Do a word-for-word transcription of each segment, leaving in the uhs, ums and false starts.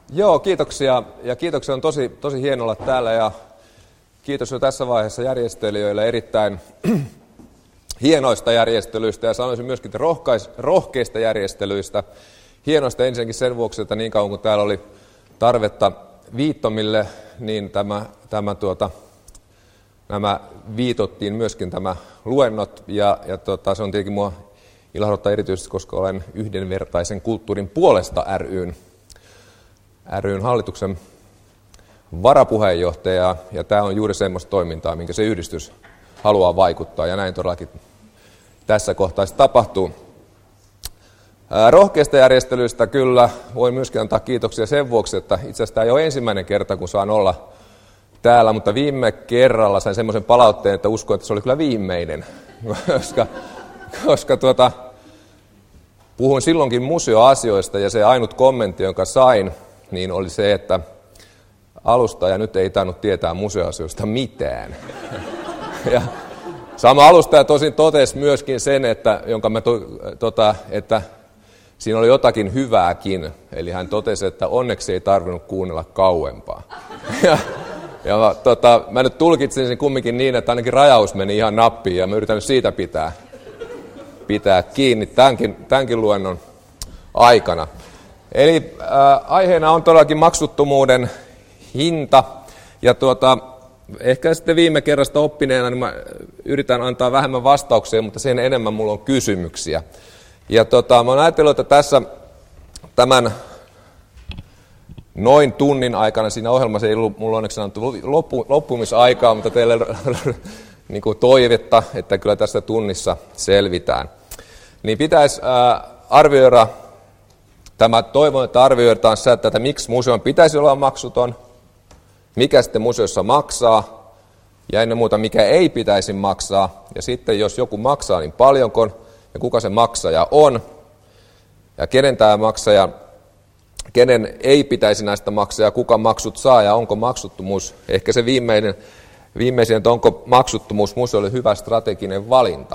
Joo, kiitoksia. Ja kiitoksia, on tosi, tosi hienoa olla täällä ja kiitos jo tässä vaiheessa järjestelijöille erittäin hienoista järjestelyistä ja sanoisin myöskin rohkais, rohkeista järjestelyistä. Hienoista ensinnäkin sen vuoksi, että niin kauan kuin täällä oli tarvetta viittomille, niin tämä, tämä tuota, nämä viitottiin myöskin tämä luennot ja, ja tuota, se on tietenkin mua ilahduttaa erityisesti, koska olen yhdenvertaisen kulttuurin puolesta ryn, ryn hallituksen varapuheenjohtaja ja tämä on juuri semmoista toimintaa, minkä se yhdistys haluaa vaikuttaa ja näin todellakin tässä kohtaa tapahtuu. Rohkeista järjestelyistä kyllä voin myöskin antaa kiitoksia sen vuoksi, että itse asiassa tämä ei ole ensimmäinen kerta, kun saan olla täällä, mutta viime kerralla sain semmoisen palautteen, että uskon, että se oli kyllä viimeinen, koska, koska tuota, puhuin silloinkin museoasioista ja se ainut kommentti, jonka sain, niin oli se, että alustaja nyt ei tainnut tietää museoasioista mitään. Ja sama alustaja tosin totesi myöskin sen, että, jonka mä to, tota, että siinä oli jotakin hyvääkin. Eli hän totesi, että onneksi ei tarvinnut kuunnella kauempaa. Ja, ja tota, mä nyt tulkitsin sen kumminkin niin, että ainakin rajaus meni ihan nappiin ja mä yritän nyt siitä pitää, pitää kiinni tämänkin, tämänkin luennon aikana. Eli äh, aiheena on todellakin maksuttomuuden hinta ja tuota, ehkä sitten viime kerrasta oppineena niin mä yritän antaa vähemmän vastauksia, mutta sen enemmän mulla on kysymyksiä. Ja tota, mä oon ajatellut, että tässä tämän noin tunnin aikana siinä ohjelmassa ei ollut mulla onneksi annettu loppu, loppumisaikaa, mutta teille niin kuin toivetta, että kyllä tästä tunnissa selvitään. Niin pitäisi äh, arvioida, tämä toivon, että arvioidaan sitä, että miksi museon pitäisi olla maksuton, mikä sitten museossa maksaa, ja ennen muuta mikä ei pitäisi maksaa, ja sitten jos joku maksaa, niin paljonko, ja kuka se maksaja on, ja kenen tämä maksaja, kenen ei pitäisi näistä maksaa, ja kuka maksut saa, ja onko maksuttomuus, ehkä se viimeinen, viimeisin, että onko maksuttomuus museolle hyvä strateginen valinta.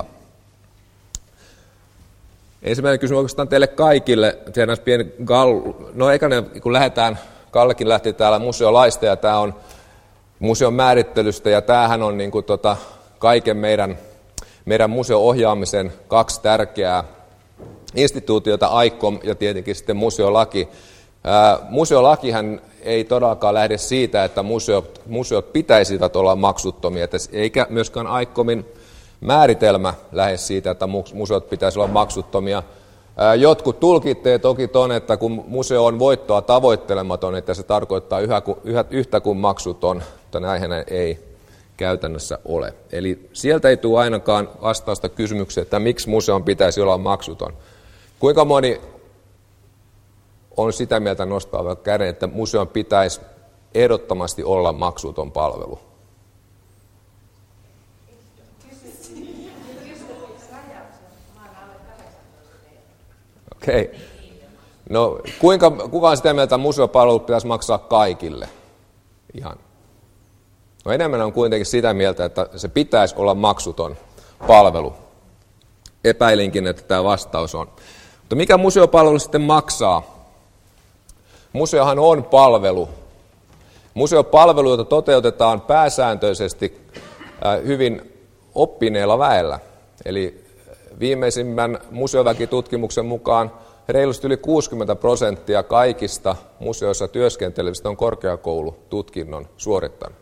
Ensimmäinen kysymys oikeastaan teille kaikille, tehdään pieni gallu, no eikä ne, kun lähdetään, Kallekin lähti täällä museolaista, ja tämä on museon määrittelystä, ja tämähän on niin kuin tota, kaiken meidän, meidän museo-ohjaamisen kaksi tärkeää instituutiota, A I C O M ja tietenkin sitten museolaki. Ää, museolakihan ei todellakaan lähde siitä, että museot, museot pitäisivät olla maksuttomia, eikä myöskään A I C O Min määritelmä lähde siitä, että museot pitäisi olla maksuttomia. Jotkut tulkitteet toki ton, että kun museo on voittoa tavoittelematon, että se tarkoittaa yhä, yhä, yhtä kuin maksuton, mutta näinhän ei käytännössä ole. Eli sieltä ei tule ainakaan vastausta kysymykseen, että miksi museon pitäisi olla maksuton. Kuinka moni on sitä mieltä nostaa käden, että museon pitäisi ehdottomasti olla maksuton palvelu? Okei. No kuinka, kuka on sitä mieltä, että museopalvelut pitäisi maksaa kaikille? Ihan. No enemmän on kuitenkin sitä mieltä, että se pitäisi olla maksuton palvelu. Epäilinkin, että tämä vastaus on. Mutta mikä museopalvelu sitten maksaa? Museohan on palvelu. Museopalveluita toteutetaan pääsääntöisesti hyvin oppineella väellä. Eli viimeisimmän museoväkitutkimuksen mukaan reilusti yli kuusikymmentä prosenttia kaikista museoissa työskentelevistä on korkeakoulututkinnon suorittanut.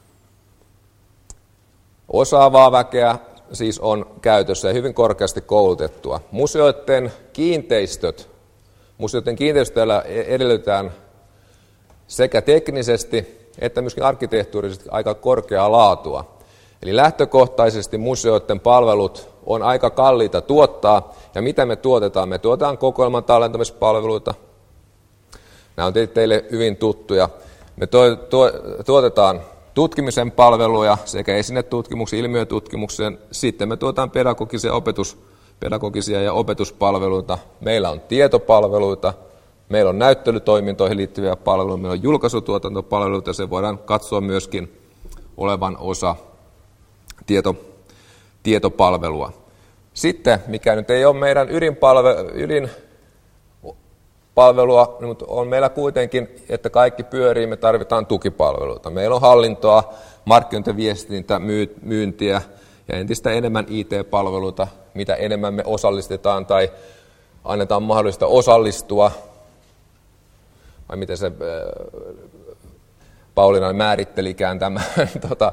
Osaavaa väkeä siis on käytössä ja hyvin korkeasti koulutettua. Museoiden kiinteistöt, museoiden kiinteistöillä edellytetään sekä teknisesti että myöskin arkkitehtuurisesti aika korkeaa laatua. Eli lähtökohtaisesti museoiden palvelut on aika kalliita tuottaa, ja mitä me tuotetaan? Me tuotetaan kokoelman tallentamispalveluita. Nämä on teille hyvin tuttuja. Me tuo, tuo, tuotetaan tutkimisen palveluja sekä esinetutkimuksen, ilmiötutkimuksen. Sitten me tuotetaan pedagogisia, opetus, pedagogisia ja opetuspalveluita. Meillä on tietopalveluita, meillä on näyttelytoimintoihin liittyviä palveluita, meillä on julkaisutuotantopalveluita, ja se voidaan katsoa myöskin olevan osa tieto, tietopalvelua. Sitten, mikä nyt ei ole meidän ydinpalve, ydin palvelua, mutta on meillä kuitenkin, että kaikki pyörii, me tarvitaan tukipalveluita. Meillä on hallintoa, markkinointiviestintä, myyntiä ja entistä enemmän I T-palveluita, mitä enemmän me osallistetaan tai annetaan mahdollista osallistua, vai miten se Pauliina määrittelikään tämän, tota,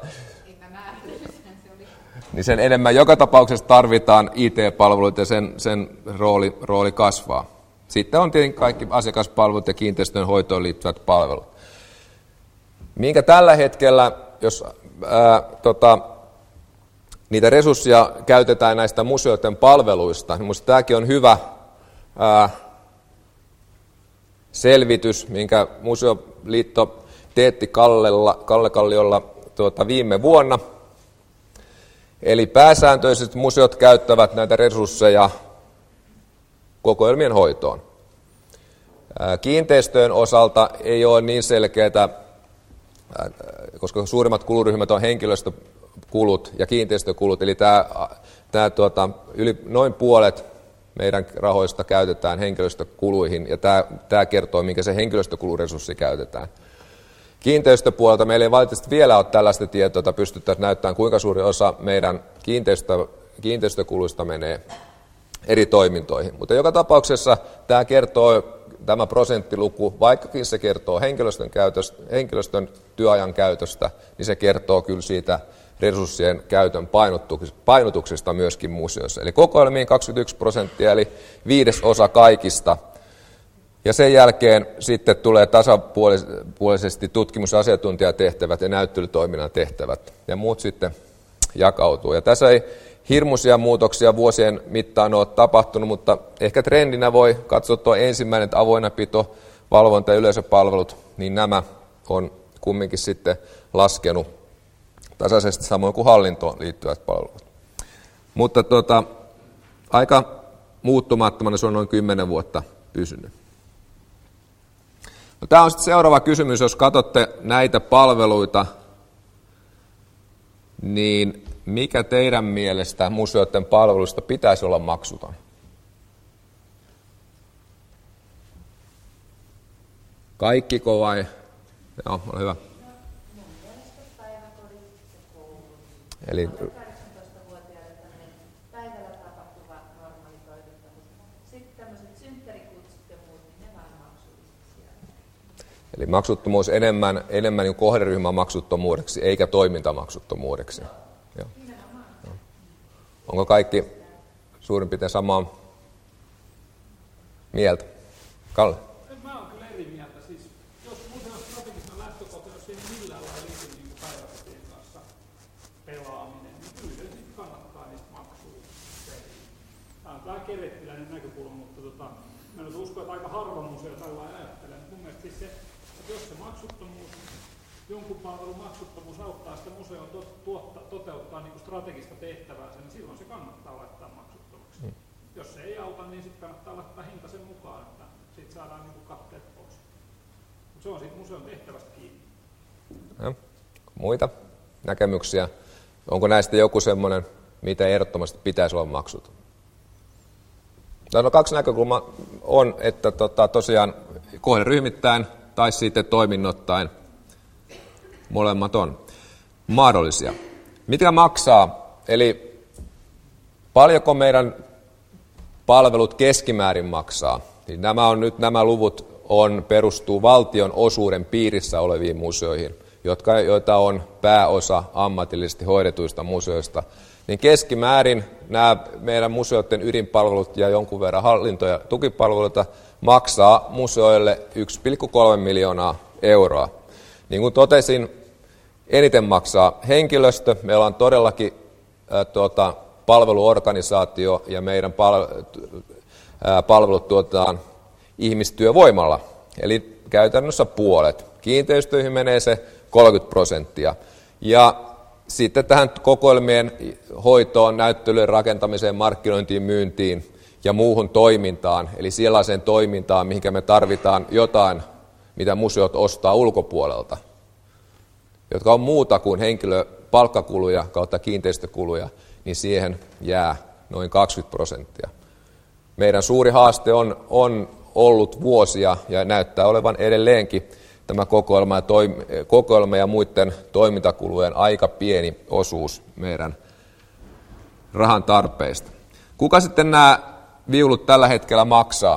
niin sen enemmän joka tapauksessa tarvitaan I T-palveluita ja sen, sen rooli, rooli kasvaa. Sitten on tietenkin kaikki asiakaspalvelut ja kiinteistön hoitoon liittyvät palvelut. Minkä tällä hetkellä, jos ää, tota, niitä resursseja käytetään näistä museoiden palveluista, niin minusta tämäkin on hyvä ää, selvitys, minkä Museoliitto teetti Kallella, Kalle Kalliolla tuota, viime vuonna. Eli pääsääntöisesti museot käyttävät näitä resursseja kokoelmien hoitoon. Kiinteistöjen osalta ei ole niin selkeää, koska suurimmat kuluryhmät on henkilöstökulut ja kiinteistökulut, eli tämä, tämä tuota, yli noin puolet meidän rahoista käytetään henkilöstökuluihin, ja tämä, tämä kertoo, minkä se henkilöstökuluresurssi käytetään. Kiinteistöpuolelta meillä ei valitettavasti vielä ole tällaista tietoa, että pystyttäisiin näyttämään, kuinka suuri osa meidän kiinteistö, kiinteistökuluista menee eri toimintoihin. Mutta joka tapauksessa tämä kertoo, tämä prosenttiluku, vaikkakin se kertoo henkilöstön, käytöstä, henkilöstön työajan käytöstä, niin se kertoo kyllä siitä resurssien käytön painotuksesta myöskin museoissa. Eli kokoelmiin kaksikymmentäyksi prosenttia, eli viidesosa kaikista. Ja sen jälkeen sitten tulee tasapuolisesti tutkimus- ja asiantuntijatehtävät ja näyttelytoiminnan tehtävät, ja muut sitten jakautuu. Ja tässä ei hirmuisia muutoksia vuosien mittaan ole tapahtunut, mutta ehkä trendinä voi katsoa tuo ensimmäinen avoinnapito, valvonta ja yleisöpalvelut, niin nämä on kumminkin sitten laskenut tasaisesti samoin kuin hallintoon liittyvät palvelut. Mutta tuota, aika muuttumattomana se on noin kymmenen vuotta pysynyt. No, tämä on sitten seuraava kysymys, jos katsotte näitä palveluita, niin mikä teidän mielestä museoiden palveluista pitäisi olla maksuton? Kaikkiko vai? Joo, ole hyvä. Eli Eli maksuttomuus enemmän, enemmän niin kohderyhmän maksuttomuudeksi, eikä toimintamaksuttomuudeksi. Joo. Joo. Onko kaikki suurin piirtein samaa mieltä? Kalle? Mä oon kyllä eri mieltä. Siis, jos museon strategista lähtökohta, jos ei millään lailla liity niin päiväkotien kanssa pelaaminen, niin kyllä sitten kannattaa niistä maksuja. Tämä on vähän kerettiläinen näkökulma, mutta tota, mä nyt uskon, että aika harva museo tällä ajattelee. Mun mielestä siis se, että jos se maksuttomuus, jonkun palvelun maksuttomuus auttaa sitä museon to, tuotta, toteuttaa niin kuin strategista tehtäväänsä, niin silloin se kannattaa laittaa maksuttomaksi. Hmm. Jos se ei auta, niin sitten kannattaa laittaa hinta sen mukaan, että siitä saadaan niin kuin katteet pois. Mutta se on siitä museon tehtävästä kiinni. Ja, muita näkemyksiä? Onko näistä joku semmoinen, mitä ehdottomasti pitäisi olla maksuton? No, kaksi näkökulmaa on, että tota, tosiaan kohderyhmittäin tai sitten toiminnottain molemmat on mahdollisia. Mitä maksaa? Eli paljonko meidän palvelut keskimäärin maksaa? Niin nämä, on nyt, nämä luvut on, perustuu valtion osuuden piirissä oleviin museoihin, jotka, joita on pääosa ammatillisesti hoidetuista museoista. Niin keskimäärin nämä meidän museoiden ydinpalvelut ja jonkun verran hallinto- ja tukipalveluita maksaa museoille yksi pilkku kolme miljoonaa euroa. Niin kuin totesin, eniten maksaa henkilöstö. Meillä on todellakin ää, tuota, palveluorganisaatio ja meidän pal- ää, palvelut tuotetaan ihmistyövoimalla, eli käytännössä puolet. Kiinteistöihin menee se kolmekymmentä prosenttia. Ja sitten tähän kokoelmien hoitoon, näyttelyjen rakentamiseen, markkinointiin, myyntiin ja muuhun toimintaan, eli sellaiseen toimintaan, mihinkä me tarvitaan jotain, mitä museot ostaa ulkopuolelta, jotka on muuta kuin henkilöpalkkakuluja kautta kiinteistökuluja, niin siihen jää noin kaksikymmentä prosenttia. Meidän suuri haaste on, on, ollut vuosia ja näyttää olevan edelleenkin tämä kokoelma ja, toim- kokoelma ja muiden toimintakulujen aika pieni osuus meidän rahan tarpeista. Kuka sitten nämä viulut tällä hetkellä maksaa?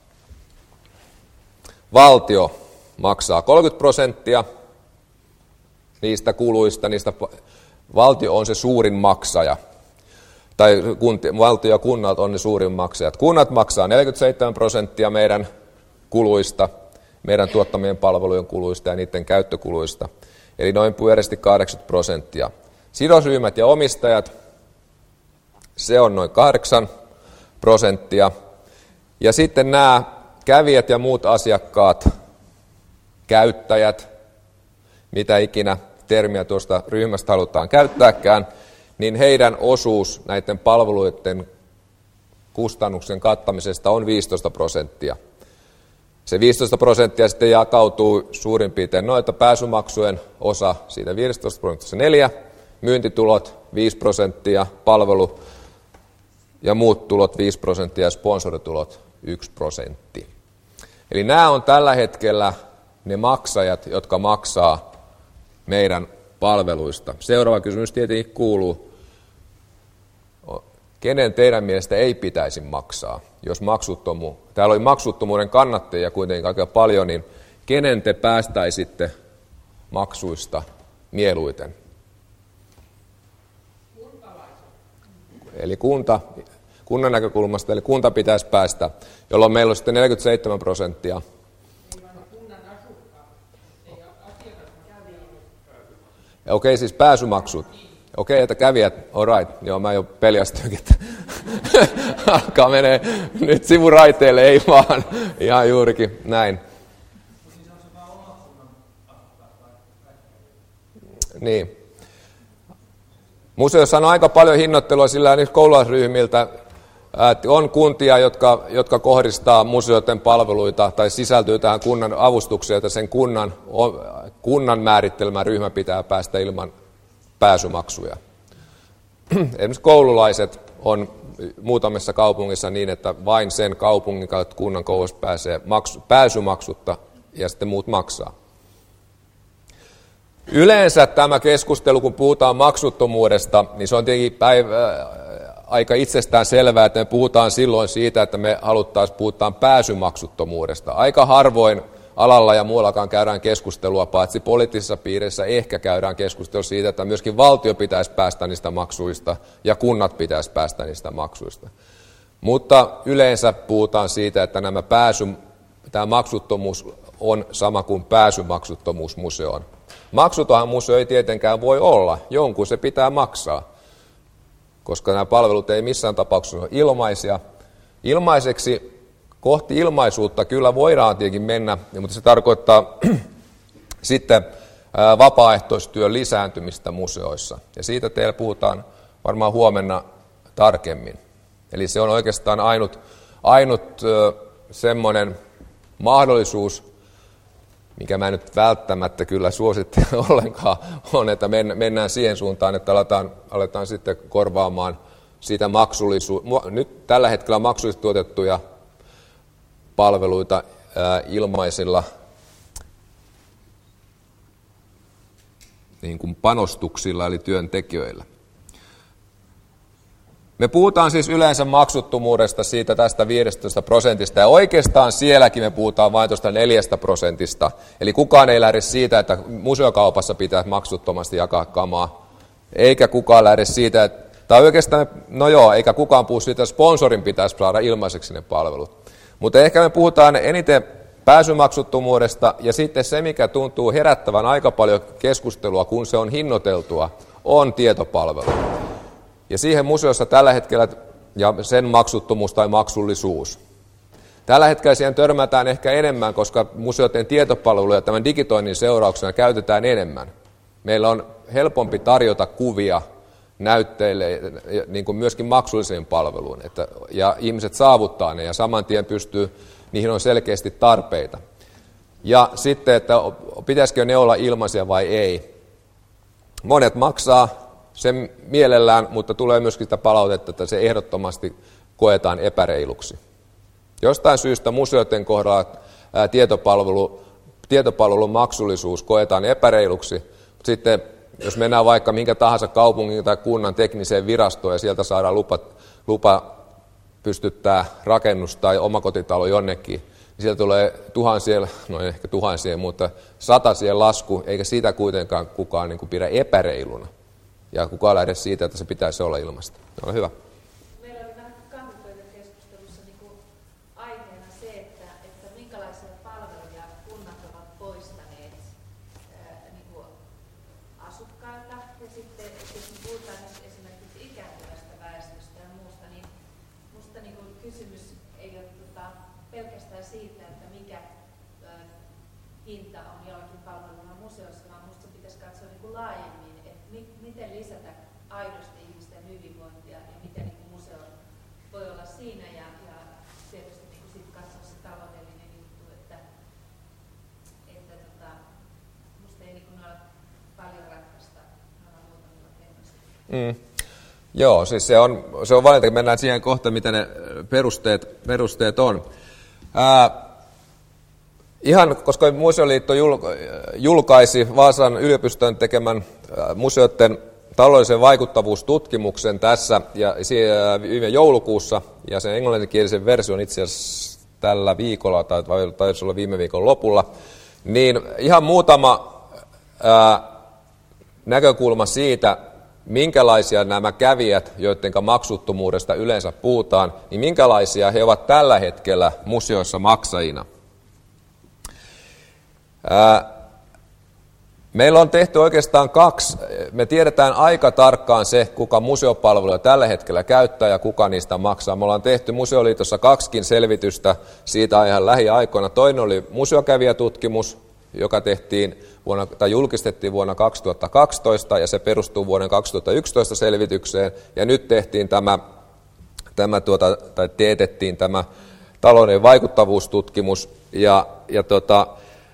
Valtio maksaa kolmekymmentä prosenttia niistä kuluista, niistä valtio on se suurin maksaja, tai kunti, valtio ja kunnat on ne suurin maksajat. Kunnat maksaa neljäkymmentäseitsemän prosenttia meidän kuluista, meidän tuottamien palvelujen kuluista ja niiden käyttökuluista, eli noin pyöreästi kahdeksankymmentä prosenttia. Sidosryhmät ja omistajat, se on noin kahdeksan prosenttia, ja sitten nämä kävijät ja muut asiakkaat, käyttäjät, mitä ikinä termiä tuosta ryhmästä halutaan käyttääkään, niin heidän osuus näiden palveluiden kustannuksen kattamisesta on viisitoista prosenttia. Se viisitoista prosenttia sitten jakautuu suurin piirtein noita pääsymaksujen osa siitä viisitoista prosenttia neljä, myyntitulot viisi prosenttia, palvelu ja muut tulot viisi prosenttia ja sponsoritulot yksi prosentti. Eli nämä on tällä hetkellä ne maksajat, jotka maksaa meidän palveluista. Seuraava kysymys tietenkin kuuluu, kenen teidän mielestä ei pitäisi maksaa, jos maksuttomu, täällä oli maksuttomuuden kannattajia kuitenkin aika paljon, niin kenen te päästäisitte maksuista mieluiten? Kuntalaiset. Eli kunta, kunnan näkökulmasta, eli kunta pitäisi päästä, jolloin meillä on sitten neljäkymmentäseitsemän prosenttia. Okei, okay, siis pääsymaksut. Okei, okay, että kävijät, all right. Joo, mä jo peljästyinkin, että alkaa menee nyt sivuraiteille, ei vaan. Ihan juurikin näin. Niin. Museossa on aika paljon hinnoittelua sillä nyt koululaisryhmiltä. On kuntia, jotka, jotka kohdistaa museoiden palveluita tai sisältyy tähän kunnan avustukseen, että sen kunnan, kunnan määrittelemä ryhmä pitää päästä ilman pääsymaksuja. Esimerkiksi koululaiset on muutamissa kaupungissa niin, että vain sen kaupungin kautta kunnan koulussa pääsee maksu, pääsymaksutta ja sitten muut maksaa. Yleensä tämä keskustelu, kun puhutaan maksuttomuudesta, niin se on tietenkin päivä, aika itsestään selvää, että me puhutaan silloin siitä, että me haluttaisiin puhutaan pääsymaksuttomuudesta. Aika harvoin alalla ja muuallakaan käydään keskustelua, paitsi poliittisissa piireissä ehkä käydään keskustelua siitä, että myöskin valtio pitäisi päästä niistä maksuista ja kunnat pitäisi päästä niistä maksuista. Mutta yleensä puhutaan siitä, että nämä pääsy, tämä maksuttomuus on sama kuin pääsymaksuttomuus museoon. Maksutonhan museo ei tietenkään voi olla, jonkun se pitää maksaa, koska nämä palvelut ei missään tapauksessa ole ilmaisia. Ilmaiseksi kohti ilmaisuutta kyllä voidaan tietenkin mennä, mutta se tarkoittaa sitten vapaaehtoistyön lisääntymistä museoissa. Ja siitä teillä puhutaan varmaan huomenna tarkemmin. Eli se on oikeastaan ainut, ainut semmoinen mahdollisuus, mikä mä nyt välttämättä kyllä suosittelen ollenkaan, on, että mennään siihen suuntaan, että aletaan, aletaan sitten korvaamaan siitä maksullisuutta. Nyt tällä hetkellä maksullisesti tuotettuja palveluita ää, ilmaisilla niin kuin panostuksilla eli työntekijöillä. Me puhutaan siis yleensä maksuttomuudesta siitä tästä viidestätoista prosentista, ja oikeastaan sielläkin me puhutaan vain tuosta neljästä prosentista. Eli kukaan ei lähde siitä, että museokaupassa pitäisi maksuttomasti jakaa kamaa, eikä kukaan lähde siitä, että, tai oikeastaan, no joo, eikä kukaan puhu siitä, että sponsorin pitäisi saada ilmaiseksi ne palvelut. Mutta ehkä me puhutaan eniten pääsymaksuttomuudesta, ja sitten se, mikä tuntuu herättävän aika paljon keskustelua, kun se on hinnoiteltua, on tietopalvelu. Ja siihen museossa tällä hetkellä, ja sen maksuttomuus tai maksullisuus. Tällä hetkellä siihen törmätään ehkä enemmän, koska museoiden tietopalveluja tämän digitoinnin seurauksena käytetään enemmän. Meillä on helpompi tarjota kuvia näytteille, niin kuin myöskin maksulliseen palveluun, että, ja ihmiset saavuttaa ne, ja saman tien pystyy, niihin on selkeästi tarpeita. Ja sitten, että pitäisikö ne olla ilmaisia vai ei. Monet maksaa sen mielellään, mutta tulee myöskin sitä palautetta, että se ehdottomasti koetaan epäreiluksi. Jostain syystä museoiden kohdalla ää, tietopalvelu, tietopalvelun maksullisuus koetaan epäreiluksi, mutta sitten jos mennään vaikka minkä tahansa kaupungin tai kunnan tekniseen virastoon ja sieltä saadaan lupa, lupa pystyttää rakennus tai omakotitalo jonnekin, niin sieltä tulee tuhansien, no ehkä tuhansien, mutta satasien lasku, eikä siitä kuitenkaan kukaan niin kuin pidä epäreiluna. Ja kukaan lähde siitä, että se pitäisi olla ilmasta. Ole hyvä. Meillä oli vähän kahvipöytäkeskustelussa niin kuin aiheena se, että, että minkälaisia palveluja kunnat ovat poistaneet ää, niin kuin asukkailta. Ja sitten, jos puhutaan esimerkiksi ikääntyvästä väestöstä ja muusta, niin minusta niin kuin kysymys ei ole tota, pelkästään siitä, että mikä ää, hinta on jollakin palvelulla museossa, vaan minusta pitäisi katsoa niin kuin laajemmin, että mi, miten lisätä aidosti ihmisten hyvinvointia ja miten niin kuin museo voi olla siinä ja, ja tietysti niin kuin sit katsoa se taloudellinen juttu, että, että tota, musta ei niin kuin ole paljon ratkaista noilla muutamilla teemassa. Mm. Joo, siis se on, se on valinta, kun mennään siihen kohtaan, mitä ne perusteet, perusteet on. Ää, Ihan, koska Museoliitto julkaisi Vaasan yliopiston tekemän museoiden taloudellisen vaikuttavuustutkimuksen tässä ja viime joulukuussa, ja sen englanninkielisen version itse asiassa tällä viikolla, tai taisi olla viime viikon lopulla, niin ihan muutama ää, näkökulma siitä, minkälaisia nämä kävijät, joiden maksuttomuudesta yleensä puhutaan, niin minkälaisia he ovat tällä hetkellä museoissa maksajina. Meillä on tehty oikeastaan kaksi, me tiedetään aika tarkkaan se, kuka museopalveluja tällä hetkellä käyttää ja kuka niistä maksaa. Me ollaan tehty Museoliitossa kaksikin selvitystä siitä ihan lähiaikoina. Toinen oli museokävijätutkimus, joka tehtiin vuonna, tai julkistettiin vuonna kaksituhattakaksitoista ja se perustuu vuoden kaksituhattayksitoista selvitykseen. Ja nyt tehtiin tämä, tämä tuota, tai teetettiin tämä talouden vaikuttavuustutkimus ja, ja tota,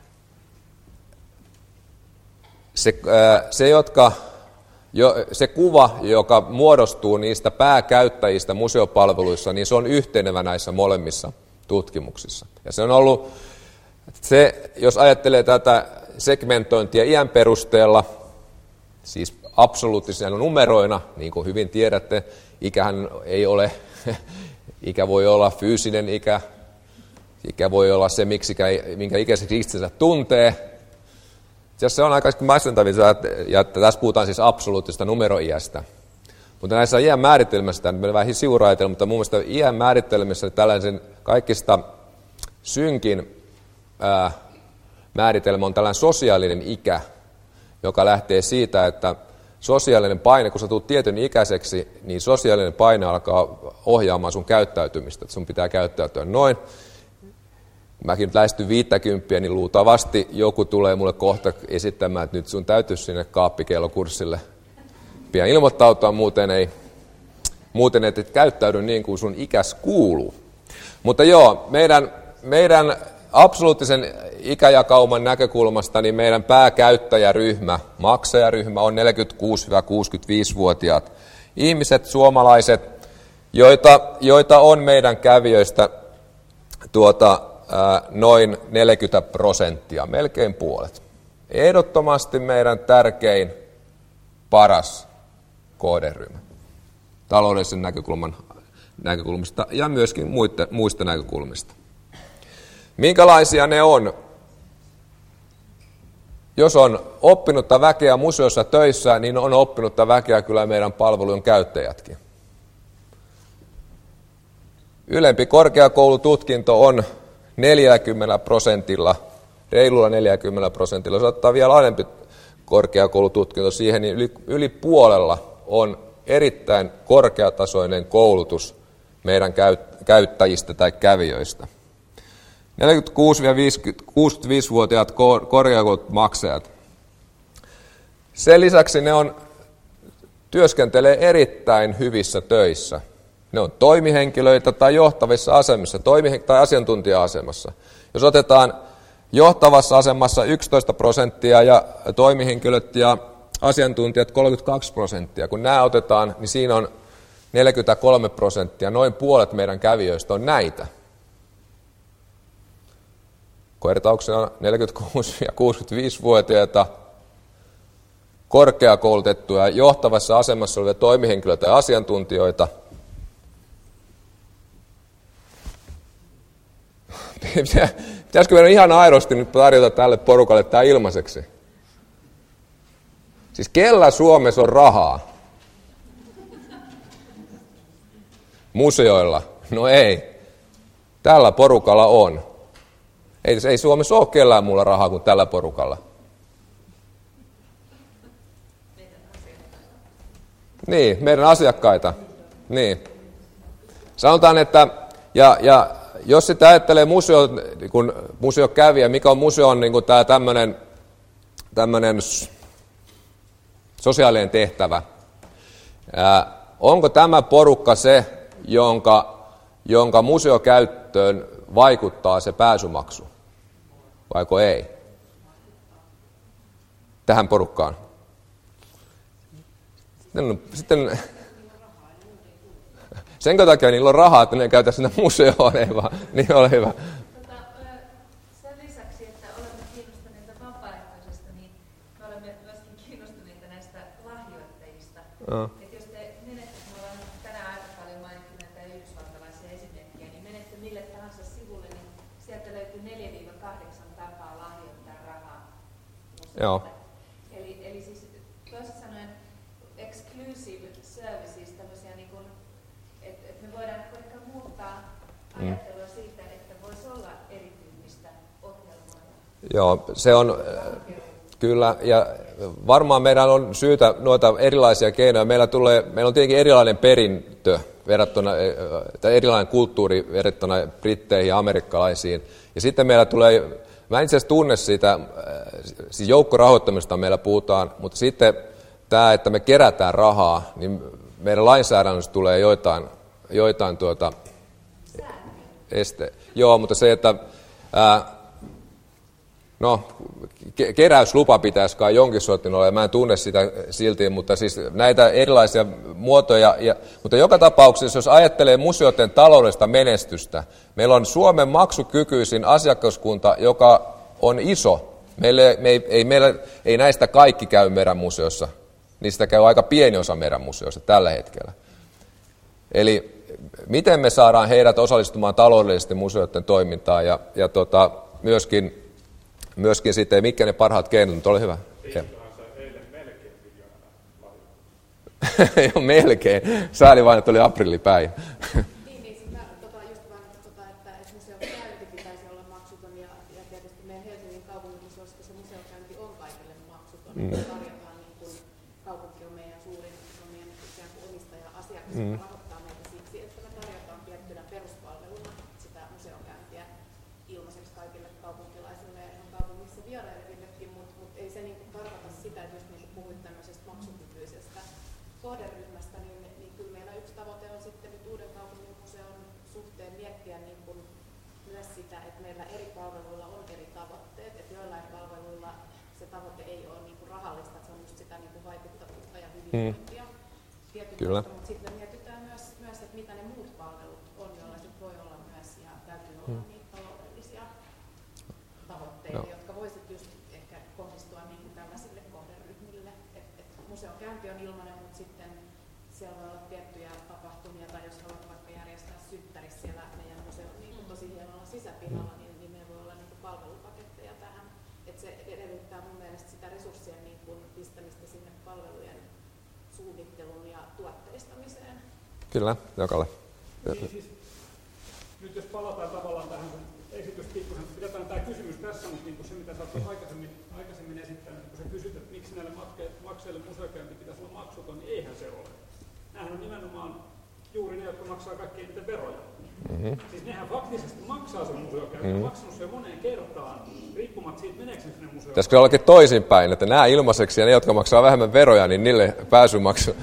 Se, se, jotka, jo, se kuva, joka muodostuu niistä pääkäyttäjistä museopalveluissa, niin se on yhtenevä näissä molemmissa tutkimuksissa. Ja se on ollut, se, jos ajattelee tätä segmentointia iän perusteella, siis absoluuttisina numeroina, niin kuin hyvin tiedätte, ikähän ei ole, ikä voi olla fyysinen ikä, ikä voi olla se, miksikä, minkä ikäiseksi itsensä tuntee. Se on aika masentavissa, ja tässä puhutaan siis absoluuttisesta numeroiästä. Mutta näissä iän määritelmässä, nyt vähän siuraitella, mutta mun mielestä iän määritelmässä tällaisen kaikista synkin ää, määritelmä on tällainen sosiaalinen ikä, joka lähtee siitä, että sosiaalinen paine, kun sä tulet tietyn ikäiseksi, niin sosiaalinen paine alkaa ohjaamaan sun käyttäytymistä, että sun pitää käyttäytyä noin. Mäkin nyt lähestyn viittäkymppiä, niin luultavasti joku tulee mulle kohta esittämään, että nyt sun täytyisi sinne kaappikelokurssille pian ilmoittautua, muuten ei, muuten et käyttäydy niin kuin sun ikäs kuuluu. Mutta joo, meidän, meidän absoluuttisen ikäjakauman näkökulmasta, niin meidän pääkäyttäjäryhmä, maksajaryhmä on neljäkymmentäkuusi kuusikymmentäviisi-vuotiaat ihmiset, suomalaiset, joita, joita on meidän kävijöistä tuota, noin neljäkymmentä prosenttia, melkein puolet. Ehdottomasti meidän tärkein, paras kohderyhmä taloudellisen näkökulman näkökulmasta ja myöskin muista, muista näkökulmista. Minkälaisia ne on? Jos on oppinutta väkeä museossa töissä, niin on oppinutta väkeä kyllä meidän palvelujen käyttäjätkin. Ylempi korkeakoulututkinto on neljäkymmentä prosentilla, reilulla neljäkymmentä prosentilla. Jos ottaa vielä alempi korkeakoulututkinto siihen, niin yli, yli puolella on erittäin korkeatasoinen koulutus meidän käyttäjistä tai kävijöistä. neljäkymmentäkuusi kuusikymmentäviisi-vuotiaat korkeakoulut maksajat. Sen lisäksi ne on, työskentelee erittäin hyvissä töissä. Ne on toimihenkilöitä tai johtavissa asemissa, toimihen- tai asiantuntija-asemassa. Jos otetaan johtavassa asemassa yksitoista prosenttia ja toimihenkilöt ja asiantuntijat kolmekymmentäkaksi prosenttia, kun nämä otetaan, niin siinä on neljäkymmentäkolme prosenttia, noin puolet meidän kävijöistä on näitä. Kertauksena neljäkymmentäkuusi- ja kuusikymmentäviisivuotiaita, korkeakoulutettuja, johtavassa asemassa olevia toimihenkilöitä ja asiantuntijoita. Pitäisikö meidän ihan aidosti nyt tarjota tälle porukalle tämä ilmaiseksi? Siis kellä Suomessa on rahaa? Museoilla? No ei. Tällä porukalla on. Ei, ei Suomessa ole kellään muulla rahaa kuin tällä porukalla. Niin, meidän asiakkaita. Niin. Sanotaan, että ja, ja jos sitä ajattelee museo, kun museokävijä, mikä on museon niin kuin tämä tämmöinen, tämmöinen sosiaalinen tehtävä, ää, onko tämä porukka se, jonka, jonka museokäyttöön vaikuttaa se pääsymaksu, vaiko ei? Tähän porukkaan. Sitten, sitten senkö takia niillä on rahaa, että ne ei käytä sinne museoon, ei vaan, niin ole hyvä. Tota, sen lisäksi, että olemme kiinnostuneita vapaaehtoisesta, niin me olemme myöskin kiinnostuneita näistä lahjoittajista. No. Että jos te menette, me ollaan tänään aika paljon mainittu näitä yhdysvaltalaisia esimerkkejä, niin menette mille tahansa sivulle, niin sieltä löytyy neljä kahdeksan tapaa lahjoittaa rahaa. Joo. Eli, eli siis toisin sanoen exclusive services, tämmöisiä niin kuin, että et me voidaan ehkä muuttaa ajattelua siitä, että voisi olla erityyppistä ohjelmaa. Joo, se on kyllä, ja varmaan meidän on syytä noita erilaisia keinoja. Meillä, tulee, meillä on tietenkin erilainen perintö verrattuna, tai erilainen kulttuuri verrattuna britteihin ja amerikkalaisiin. Ja sitten meillä tulee, mä en itse asiassa tunne sitä, siis joukkorahoittamista meillä puhutaan, mutta sitten tämä, että me kerätään rahaa, niin meidän lainsäädännössä tulee joitain, joitain tuota, este. Joo, mutta se, että ää, no, ke- keräyslupa pitäisi kai jonkin sortin olla, ja mä en tunne sitä silti, mutta siis näitä erilaisia muotoja, ja, mutta joka tapauksessa, jos ajattelee museoiden taloudellista menestystä, meillä on Suomen maksukykyisin asiakaskunta, joka on iso. Meille, me ei, ei, meillä, ei näistä kaikki käy meidän museossa, niistä käy aika pieni osa meidän museossa tällä hetkellä. Eli miten me saadaan heidät osallistumaan taloudellisesti museoiden toimintaan, ja, ja tota, myöskin Myöskin sitten, mitkä ne parhaat keinot, mutta ole hyvä. Eiköhän sä eilen melkein miljoonaa. Joo, melkein. Sääli vain, että oli aprillipäivä. Niin, niin sitä, tota, just vaan, tota, että, että museokäynti pitäisi olla maksuton, ja, ja tietysti meidän Helsingin kaupunginmuseossa se museokäynti on kaikille maksuton. Mm. Tarjotaan, niin kun kaupunki on meidän suurin meidän ikään kuin omistaja-asiakas, mm. joka rahoittaa meitä siksi, että me tarjotaan tiettynä peruspalveluna sitä museokäyntiä ilmaiseksi kaikille kaupunkilaisille ja ihan kaupungissa vierailevillekin, mutta mut ei se niinku tarkoita sitä, että jos niinku puhuit tämmöisestä maksukykyisestä kohderyhmästä, niin, niin kyllä meillä yksi tavoite on sitten nyt Uuden kaupungin museon suhteen miettiä niin kuin myös sitä, että meillä eri palveluilla on eri tavoitteet, että joillain palveluilla se tavoite ei ole niin kuin rahallista, että se on just sitä niin kuin vaikuttavuutta ja hyvinvointia. Mm. Kyllä. Mutta sitten me mietitään myös, myös, että mitä ne muut palvelut on, joilla sit voi olla myös ja täytyy olla mm. niitä taloudellisia tavoitteita, no. jotka voisivat just ehkä kohdistua niin kuin tällaisille kohderyhmille. Et, et museokäynti on ilmainen, mutta sitten siellä voi olla tiettyjä tapahtumia, tai jos haluat vaikka järjestää synttärissä siellä meidän museon niin kuin tosi hienolla sisäpihalla, niin, niin meillä voi olla niin kuin palvelupaketteja tähän. Et se edellyttää mun mielestä sitä resurssien niin kuin pistämistä sinne palvelujen suunnitteluun ja tuotteistamiseen. Kyllä, Jokalle. Niin, siis, nyt jos palataan tavallaan tähän esityspikkusen, pidetään tämä kysymys tässä, mutta niin kuin se mitä sä olet aikaisemmin, aikaisemmin esittänyt, kun sä kysyt, että miksi näille makseille museokäynti pitäisi olla maksuton, niin eihän se ole. Nämähän on nimenomaan juuri ne, jotka maksaa kaikkein eniten veroja. Mm-hmm. Siis nehän faktisesti maksaa sen museokäynti, mm-hmm. maksanut sen moneen kertaan, riippumatta siitä, meneekö sinne museoon. Pitäisikö ollakin toisinpäin, että nämä ilmaiseksi ja ne, jotka maksaa vähemmän veroja, niin niille pääsymaksu.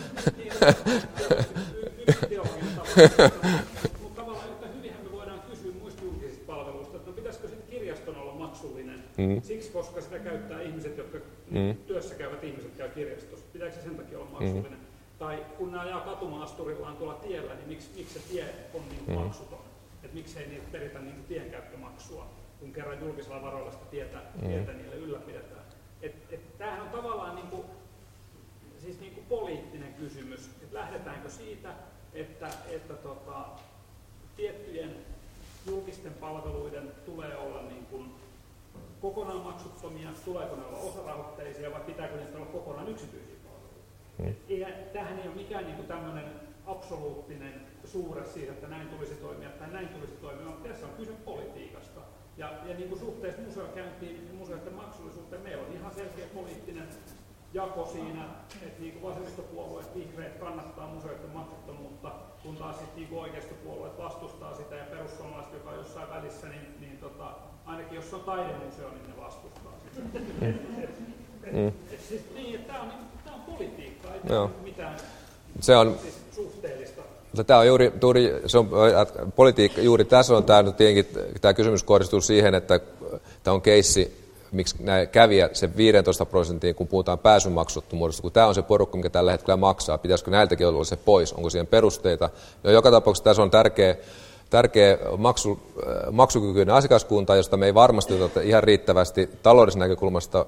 Mutta tavallaan yhtä hyvinhän me voidaan kysyä muista julkisista palveluista, että no pitäisikö sitten kirjaston olla maksullinen, mm. siksi koska sitä käyttää ihmiset, jotka mm. työssä käyvät ihmiset käy kirjastossa. Pitääkö se sen takia olla maksullinen? Mm. Tai kun nämä ajaa katumaasturillaan tuolla tiellä, niin miksi, miksi se tie on niin kuin mm. maksuton? Että miksei niitä peritä niin kuin tienkäyttömaksua? kun kerran julkisella varoilla sitä tietä, mm. tietä niille ylläpidetään. Et, et, tämähän on tavallaan niin kuin, siis niin kuin poliittinen kysymys, että lähdetäänkö siitä, että, että tota, tiettyjen julkisten palveluiden tulee olla niin kuin kokonaan maksuttomia, tuleeko ne olla osarahoitteisia vai pitääkö niistä olla kokonaan yksityisiä palveluita. Mm. Eihän, tämähän ei ole mikään niin kuin tämmöinen absoluuttinen suure siitä, että näin tulisi toimia tai näin tulisi toimia, mutta tässä on kyse politiikasta. Ja, ja niin kuin suhteessa museokäyntiin ja museoiden maksullisuuteen meillä on ihan selkeä poliittinen jako siinä, että niin kuin vasemmistopuolueet, vihreät kannattaa museoiden maksuttomuutta, kun taas sitten niin kuin oikeistopuolueet vastustaa sitä ja perussuomalaiset, joka on jossain välissä, niin, niin tota, ainakin jos on taidemuseo, niin ne vastustaa sitä. Mm. et, et, mm. et, siis, niin, tämä on, niin, on politiikkaa, ei no. mitään se on, siis suhteellista. Tämä on juuri, juuri, se on, politiikka, juuri tässä on tämä, tietenkin, tämä kysymys kohdistuu siihen, että tämä on keissi, miksi nämä kävijät sen viisitoista prosenttiin, kun puhutaan pääsymaksuttomuudesta, kun tämä on se porukka, mikä tällä hetkellä maksaa, pitäisikö näiltäkin olla se pois, onko siihen perusteita. No, joka tapauksessa tässä on tärkeä, tärkeä maksu, maksukykyinen asiakaskunta, josta me ei varmasti oteta ihan riittävästi taloudellisesta näkökulmasta.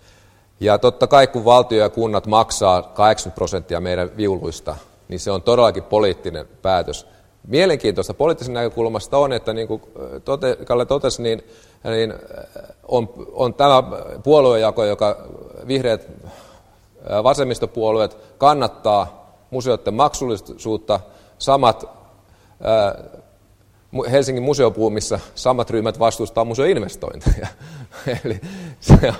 Ja totta kai, kun valtio ja kunnat maksaa kahdeksankymmentä prosenttia meidän viuluista, niin se on todellakin poliittinen päätös. Mielenkiintoista poliittisen näkökulmasta on, että niin kuin tote, Kalle totesi, niin, niin on, on tämä puoluejako, joka vihreät vasemmistopuolueet kannattaa museoiden maksullisuutta, samat ää, Helsingin museopuumissa samat ryhmät vastustaa museoinvestointeja. Eli se on,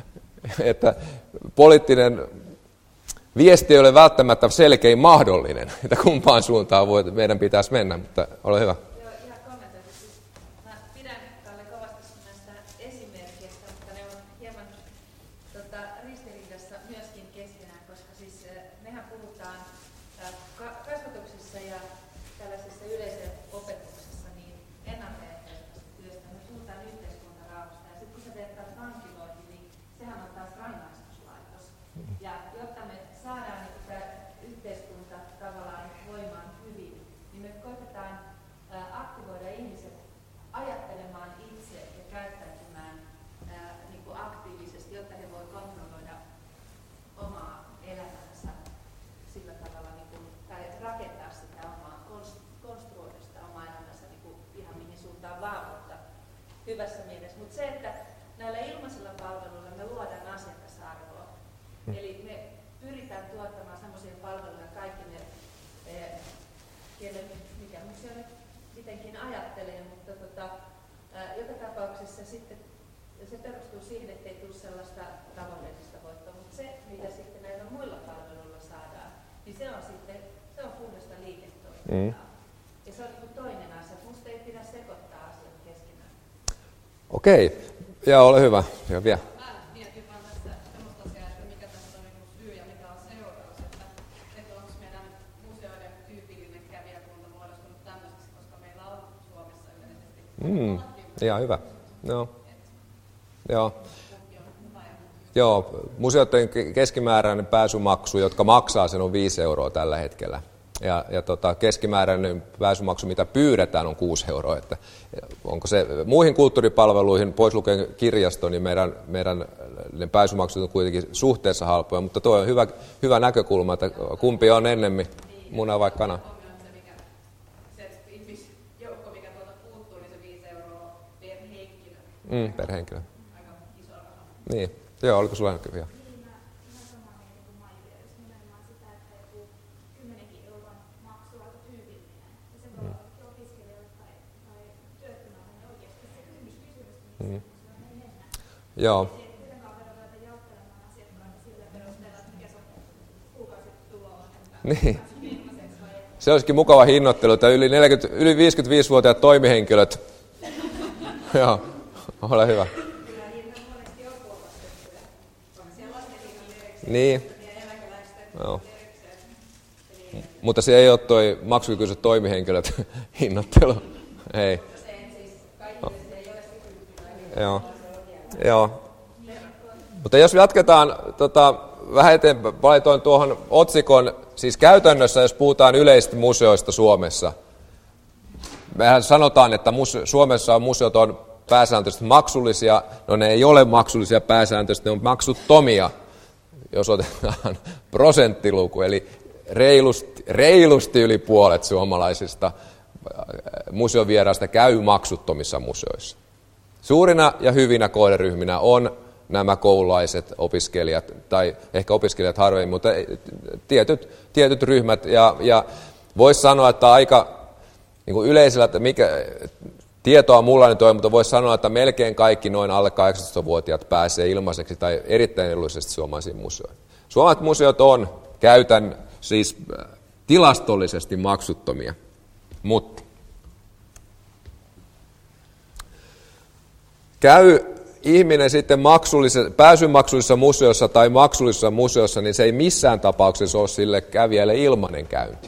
että poliittinen viesti ei ole välttämättä selkein mahdollinen, että kumpaan suuntaan voi, meidän pitäisi mennä, mutta ole hyvä. Joo, ihan kommentoitu. Siis mä pidän Kalle kovasti näistä esimerkkeistä, mutta ne on hieman tota, ristiriidassa myöskin keskenään, koska siis mehän puhutaan kasvatuksessa ja tällaisessa yleisessä opetuksessa niin ennaltaehkäisevästä työstä. Me puhutaan yhteiskuntarauhasta ja sitten kun sä teet taas vankiloihin, niin sehän on taas rangaistuslaitos. Ja jotta me saadaan niin tämä yhteiskunta tavallaan voimaan hyvin, niin me koitetaan ää, aktivoida ihmiset ajattelemaan itse ja käyttäytymään ää, niin kuin aktiivisesti, jotta he voivat kontrolloida omaa elämäänsä sillä tavalla, niin kuin, tai rakentaa sitä omaa, konstruoida sitä omaa elämäänsä niin kuin ihan mihin suuntaan vaan, mutta hyvässä mielessä. Mutta se, että näillä ilmaisilla palveluilla me luodaan asiakasarvoa. Hmm. Eli me pyritään tuottamaan sellaisia palveluja kaikille, eh, kelle mikä museo mitenkin ajattelee, mutta tota, eh, joka tapauksessa sitten se perustuu siihen, ettei tule sellaista taloudellista voittoa, mutta se, mitä sitten näillä muilla palveluilla saadaan, niin se on sitten se on puhdasta liiketoimintaa. Hmm. Ja se on niin toinen asia. Musta ei pidä sekoittaa asioita keskenään. Okei, ja ole hyvä. Ja vielä. Mm, ihan hyvä. No. Joo. Joo, museoiden keskimääräinen pääsymaksu, jotka maksaa sen, on viisi euroa tällä hetkellä. Ja, ja tota, keskimääräinen pääsymaksu, mitä pyydetään, on kuusi euroa. Että onko se muihin kulttuuripalveluihin, pois lukien kirjasto, niin meidän, meidän ne pääsymaksut on kuitenkin suhteessa halpoja, mutta tuo on hyvä, hyvä näkökulma, että kumpi on ennemmin, muna vai kana. Mm, per henkilö. Aika iso raha. Niin. Joo, oliko sulla näkyviä? Niin, mä ihan samaa mieltä kuin Maiju, jos nimenomaan sitä, että joku kymmenenkin euron maksu on aika tyypillinen. Ja se voi olla opiskelijoille tai, tai työttömälle, niin oikeasti se kysymys, mihin mm. se on mennä. Joo. Ei kuitenkaan vedota jaottelemaan asiakkaita sillä perusteella, että mikä se on kuukausitulo on. Niin. Se olisikin mukava hinnoittelu, että yli, neljäkymmentä, yli viisikymmentäviisivuotiaat toimihenkilöt. Joo. Ole hyvä. Niin. No. Mutta se ei ole toi maksukykyiset toimihenkilöt hinnoittelu. Ei. No. Joo. Joo. Mutta jos jatketaan tota, vähän eteenpäin, valitoin tuohon otsikon, siis käytännössä, jos puhutaan yleisistä museoista Suomessa, mehän sanotaan, että muse- Suomessa on museot on pääsääntöisesti maksullisia. No ne ei ole maksullisia pääsääntöisesti, ne on maksuttomia, jos otetaan prosenttiluku. Eli reilusti, reilusti yli puolet suomalaisista museovieraista käy maksuttomissa museoissa. Suurina ja hyvinä kohderyhminä on nämä koululaiset, opiskelijat, tai ehkä opiskelijat harvemmin, mutta tietyt, tietyt ryhmät. Ja, ja voisi sanoa, että aika niin kuin yleisellä, että mikä, tietoa mulla nyt on, mutta voisi sanoa, että melkein kaikki noin alle kahdeksantoistavuotiaat pääsee ilmaiseksi tai erittäin edullisesti suomalaisiin museoihin. Suomalaiset museot on käytän siis tilastollisesti maksuttomia, mutta käy ihminen sitten pääsymaksullisessa museossa tai maksullisessa museossa, niin se ei missään tapauksessa ole sille kävijälle ilmainen käynti.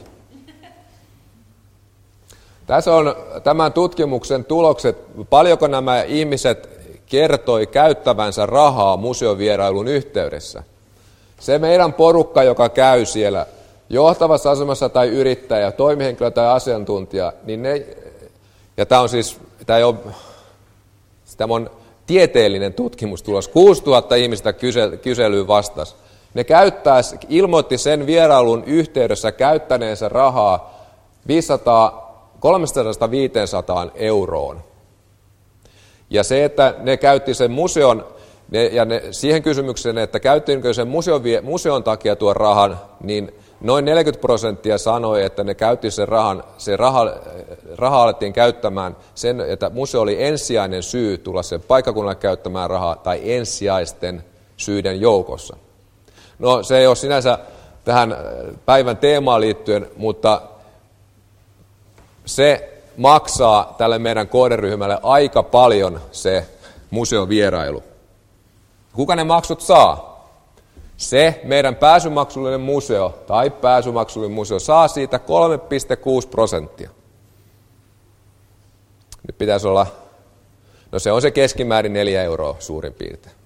Tässä on tämän tutkimuksen tulokset, paljonko nämä ihmiset kertoi käyttävänsä rahaa museovierailun yhteydessä. Se meidän porukka, joka käy siellä johtavassa asemassa tai yrittäjä, toimihenkilö tai asiantuntija, niin ne, ja tämä on siis, tämä ei ole, tämä on tieteellinen tutkimustulos, kuusituhatta ihmistä kyselyyn vastasi. Ne käyttäisi, ilmoitti sen vierailun yhteydessä käyttäneensä rahaa kolmestasadasta viiteensataan euroon. Ja se, että ne käytti sen museon, ne, ja ne, siihen kysymykseen, että käyttiinkö sen museon, museon takia tuon rahan, niin noin neljäkymmentä prosenttia sanoi, että ne käytti sen rahan, se raha, raha alettiin käyttämään sen, että museo oli ensisijainen syy tulla sen paikkakunnalle käyttämään rahaa tai ensisijaisten syiden joukossa. No se ei ole sinänsä tähän päivän teemaan liittyen, mutta se maksaa tälle meidän kohderyhmälle aika paljon se museovierailu. Kuka ne maksut saa? Se meidän pääsymaksullinen museo tai pääsymaksullinen museo saa siitä kolme pilkku kuusi prosenttia. Nyt pitäisi olla, no se on se keskimäärin neljä euroa suurin piirtein.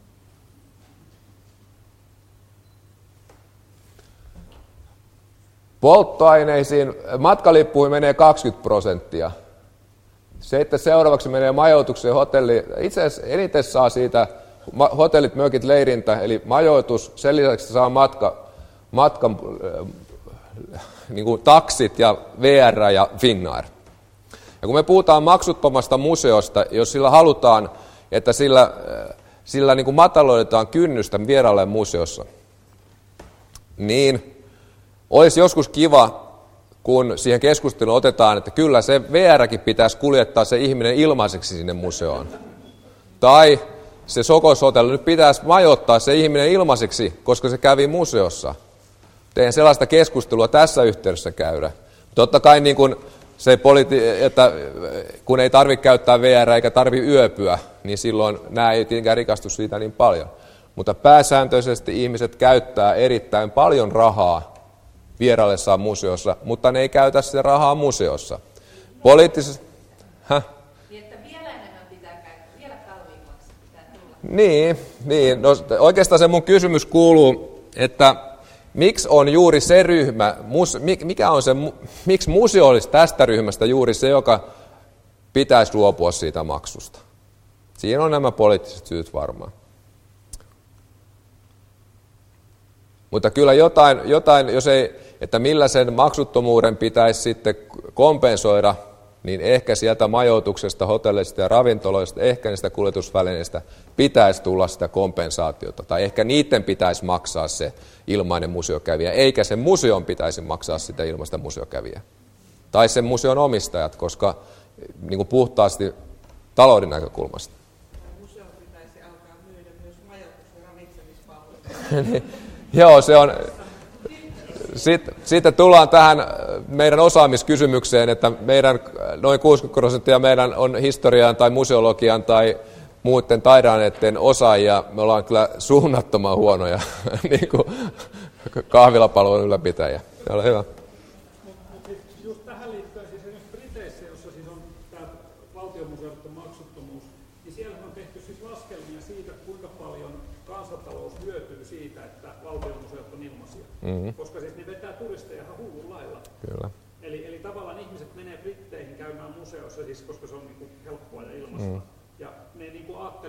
Polttoaineisiin, matkalippuihin menee kaksikymmentä prosenttia. Sitten seuraavaksi menee majoitukseen, hotelli. Itse asiassa eniten saa siitä hotellit, mökit, leirintä, eli majoitus. Sen lisäksi saa matka, matka niin kuin taksit ja V R ja Finnair. Ja kun me puhutaan maksuttomasta museosta, jos sillä halutaan, että sillä, sillä niin kuin mataloitetaan kynnystä vieraalle museossa, niin olisi joskus kiva, kun siihen keskusteluun otetaan, että kyllä se V R:kin pitäisi kuljettaa se ihminen ilmaiseksi sinne museoon. Tai se Sokos-hotelli nyt pitäisi majoittaa se ihminen ilmaiseksi, koska se kävi museossa. Tein sellaista keskustelua tässä yhteydessä käydä. Totta kai niin kun se politi- että kun ei tarvitse käyttää V R eikä tarvitse yöpyä, niin silloin nämä ei tietenkään rikastu siitä niin paljon. Mutta pääsääntöisesti ihmiset käyttää erittäin paljon rahaa vieraillessaan museossa, mutta ne ei käytä sitä rahaa museossa. Poliittisesti... Häh? Niin, että vielä enemmän pitää käyttää, vielä kalliimmaksi pitää tulla. Niin, niin. No, oikeastaan se mun kysymys kuuluu, että miksi on juuri se ryhmä, mikä on se, miksi museo olisi tästä ryhmästä juuri se, joka pitäisi luopua siitä maksusta? Siinä on nämä poliittiset syyt varmaan. Mutta kyllä jotain, jotain, jos ei, että millä sen maksuttomuuden pitäisi sitten kompensoida, niin ehkä sieltä majoituksesta, hotelleista ja ravintoloista, ehkä niistä kuljetusvälineistä pitäisi tulla sitä kompensaatiota. Tai ehkä niiden pitäisi maksaa se ilmainen museokävijä, eikä sen museon pitäisi maksaa sitä ilmaista museokävijää. Tai sen museon omistajat, koska niin kuin puhtaasti talouden näkökulmasta. Museo pitäisi alkaa myydä myös majoitus- ja ravitsemispalveluita. Joo, se on... Sitten, sitten tullaan tähän meidän osaamiskysymykseen, että meidän noin kuusikymmentä prosenttia meidän on historian tai museologian tai muiden taideaineiden osaajia. Me ollaan kyllä suunnattoman huonoja niin kuin kahvilapalvelun ylläpitäjiä. Ole hyvä. Mutta just tähän liittyen, siis esimerkiksi Briteissä, jossa siis on tämä valtionmuseoiden maksuttomuus, niin siellä on tehty siis laskelmia siitä, kuinka paljon kansantalous hyötyy siitä, että valtionmuseot on ilmaisia. Mm-hmm. Koska siis ne vetää turisteja ihan hullun lailla. Kyllä. Eli, eli tavallaan ihmiset menee Britteihin käymään museossa, siis, koska se on niin kuin helppoa ja ilmaista. Mm.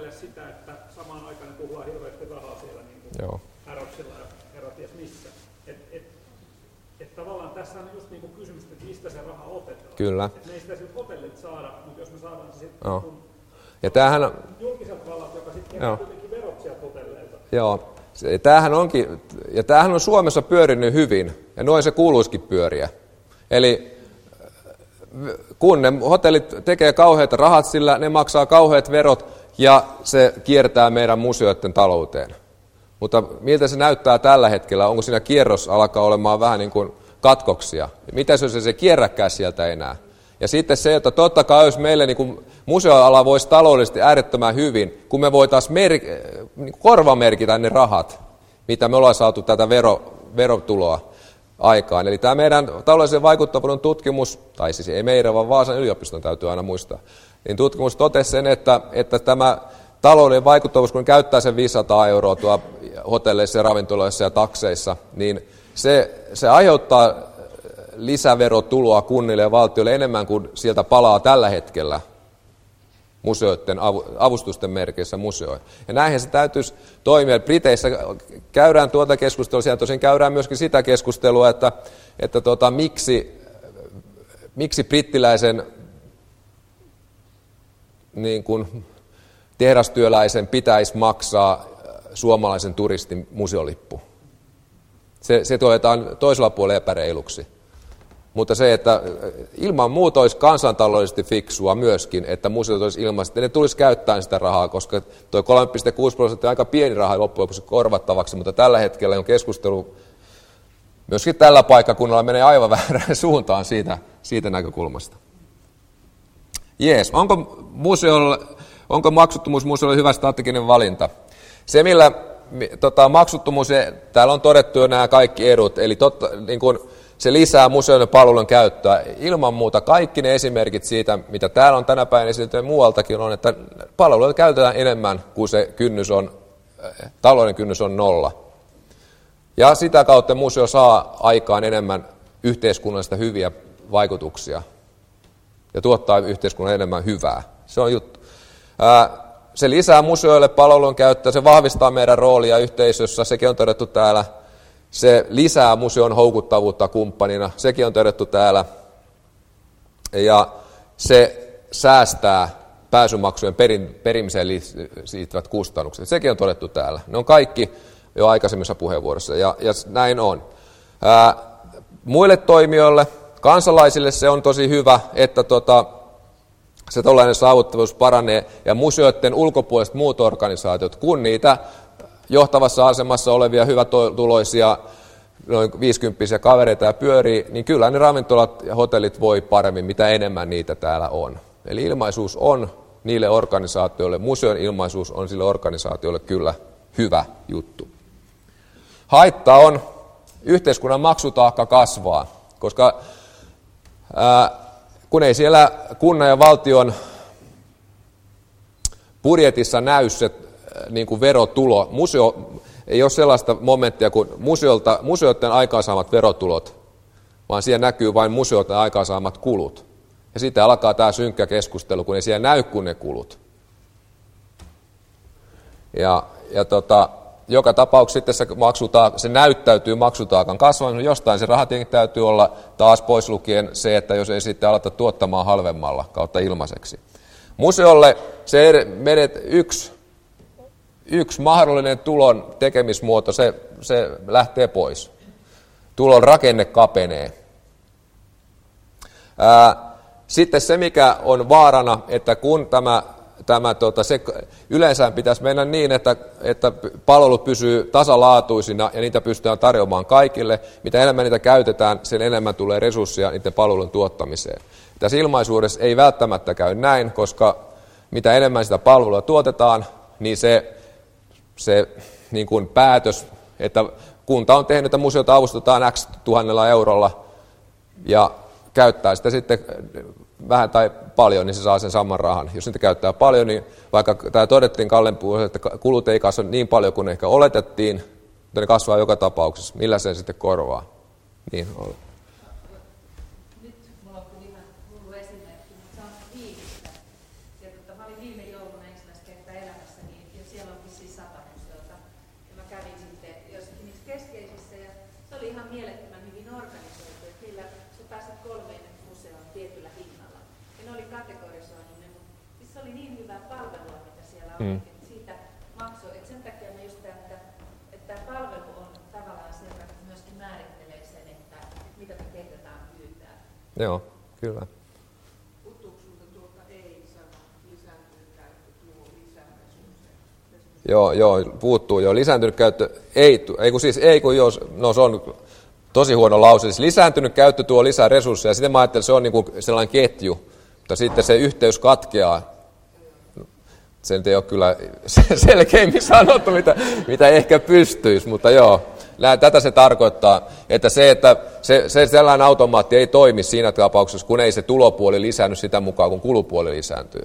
ajatella sitä, että samaan aikaan puhutaan hirveästi rahaa siellä niin kuin Harrodsilla ja herra ties missä. Et, et, et tavallaan tässä on just niin kuin kysymys, että mistä se raha otetaan. Kyllä. Et me ei sitä siltä hotellit saada, mutta jos me saadaan se sitten no. kun ja tämähän on julkiset vallat, joka sitten kerää kuitenkin verot sieltä hotelleilta. Joo. Tämähän onkin, ja tämähän on Suomessa pyörinyt hyvin, ja noin se kuuluisikin pyöriä. Eli kun ne hotellit tekee kauheat rahat sillä, ne maksaa kauheat verot, ja se kiertää meidän museoiden talouteen. Mutta miltä se näyttää tällä hetkellä? Onko siinä kierros alkaa olemaan vähän niin kuin katkoksia? Mitä jos se, se kierräkään sieltä enää? Ja sitten se, että totta kai jos meille niin kuin museoala voisi taloudellisesti äärettömän hyvin, kun me voitaisiin mer- niin korvamerkitä ne rahat, mitä me ollaan saatu tätä vero, verotuloa aikaan. Eli tämä meidän taloudellisen vaikuttavuuden tutkimus, tai siis ei meidän, vaan Vaasan yliopiston täytyy aina muistaa, niin tutkimus totesi sen, että, että tämä taloudellinen vaikuttavuus, kun käyttää sen viisisataa euroa tuolla hotelleissa ja ravintoloissa ja takseissa, niin se, se aiheuttaa lisäverotuloa kunnille ja valtiolle enemmän kuin sieltä palaa tällä hetkellä museoiden avustusten merkeissä museoihin. Ja näinhän se täytyisi toimia. Briteissä käydään tuota keskustelua, siellä tosin käydään myöskin sitä keskustelua, että, että tota, miksi, miksi brittiläisen niin kuin, tehdastyöläisen pitäisi maksaa suomalaisen turistin museolippu. Se, se todetaan toisella puolella epäreiluksi. Mutta se, että ilman muuta olisi kansantaloudellisesti fiksua myöskin, että museot olisi ilmaiset, että ne tulisi käyttää sitä rahaa, koska tuo kolme pilkku kuusi prosenttia on aika pieni raha loppujen lopuksi korvattavaksi, mutta tällä hetkellä on keskustelu myöskin tällä paikkakunnalla menee aivan väärään suuntaan siitä, siitä näkökulmasta. Jees, onko, museolla, onko maksuttomuus museolle hyvä strateginen valinta? Se, millä tota, maksuttomuus, täällä on todettu jo nämä kaikki edut, eli totta, niin kuin, se lisää museon palvelun käyttöä. Ilman muuta kaikki ne esimerkit siitä, mitä täällä on tänä päivänä esitelty ja muualtakin on, että palveluita käytetään enemmän kuin se kynnys on, talouden kynnys on nolla. Ja sitä kautta museo saa aikaan enemmän yhteiskunnallista hyviä vaikutuksia ja tuottaa yhteiskunnan enemmän hyvää. Se on juttu. Se lisää museoille palvelun käyttöä, se vahvistaa meidän roolia yhteisössä, sekin on todettu täällä. Se lisää museon houkuttavuutta kumppanina, sekin on todettu täällä. Ja se säästää pääsymaksujen perin, perimiseen liittyvät kustannukset, sekin on todettu täällä. Ne on kaikki jo aikaisemmissa puheenvuoroissa, ja, ja näin on. Ää, muille toimijoille, kansalaisille se on tosi hyvä, että tota, se tällainen saavuttavuus paranee, ja museoiden ulkopuoliset muut organisaatiot, kun niitä johtavassa asemassa olevia hyvätuloisia, noin viisikymppisiä kavereita ja pyörii, niin kyllä ne ravintolat ja hotellit voi paremmin, mitä enemmän niitä täällä on. Eli ilmaisuus on niille organisaatioille, museon ilmaisuus on sille organisaatioille kyllä hyvä juttu. Haitta on, yhteiskunnan maksutaakka kasvaa, koska ää, kun ei siellä kunnan ja valtion budjetissa näy se niin kuin verotulo. Museo ei ole sellaista momenttia kuin museolta, museoiden aikaansaamat verotulot, vaan siellä näkyy vain museoiden aikaansaamat kulut. Ja sitten alkaa tämä synkkä keskustelu, kun ei siellä näy kuin ne kulut. Ja, ja tota, joka tapauksessa sitten se, maksutaak- se näyttäytyy maksutaakan kasvamaan. Jostain se raha täytyy olla taas pois lukien se, että jos ei sitten aleta tuottamaan halvemmalla kautta ilmaiseksi. Museolle se menet yksi Yksi mahdollinen tulon tekemismuoto, se, se lähtee pois. Tulon rakenne kapenee. Ää, sitten se, mikä on vaarana, että kun tämä, tämä tota, se, yleensä pitäisi mennä niin, että, että palvelut pysyy tasalaatuisina ja niitä pystytään tarjoamaan kaikille. Mitä enemmän niitä käytetään, sen enemmän tulee resursseja niiden palvelun tuottamiseen. Tässä ilmaisuudessa ei välttämättä käy näin, koska mitä enemmän sitä palvelua tuotetaan, niin se se niin kuin päätös, että kunta on tehnyt, että museota avustetaan X tuhannella eurolla ja käyttää sitä sitten vähän tai paljon, niin se saa sen saman rahan. Jos niitä käyttää paljon, niin vaikka tämä todettiin Kallen puolella, että kulut ei kasva niin paljon kuin ehkä oletettiin, mutta ne kasvaa joka tapauksessa. Millä sen sitten korvaa? Niin on. Nyt mulla on kyllä ihan hullu esimerkki, mutta se on viinistä. Ja tota, mä olin viime jouluna ensimmäistä kertaa elämässäni mm. että siitä maksua. Et sen takia mä just tämän, että, että tämä palvelu on tavallaan se, joka myöskin määrittelee sen, että, että mitä me kehtetään pyytää. Joo, kyllä. Puuttuuko sinulta tuolta ei-sana, lisääntynyt käyttö, tuo lisää resursseja? Joo, joo, puuttuu jo. Lisääntynyt käyttö, ei, ei kun siis ei kun jos, no se on tosi huono lause. Siis lisääntynyt käyttö tuo lisää resursseja. Sitten mä ajattelin, että se on niin kuin sellainen ketju, mutta sitten se yhteys katkeaa. Se nyt ei ole kyllä selkeämmin sanottu, mitä, mitä ehkä pystyisi, mutta joo. Tätä se tarkoittaa, että se, että se, se sellainen automaatti ei toimi siinä tapauksessa, kun ei se tulopuoli lisäänny sitä mukaan, kun kulupuoli lisääntyy.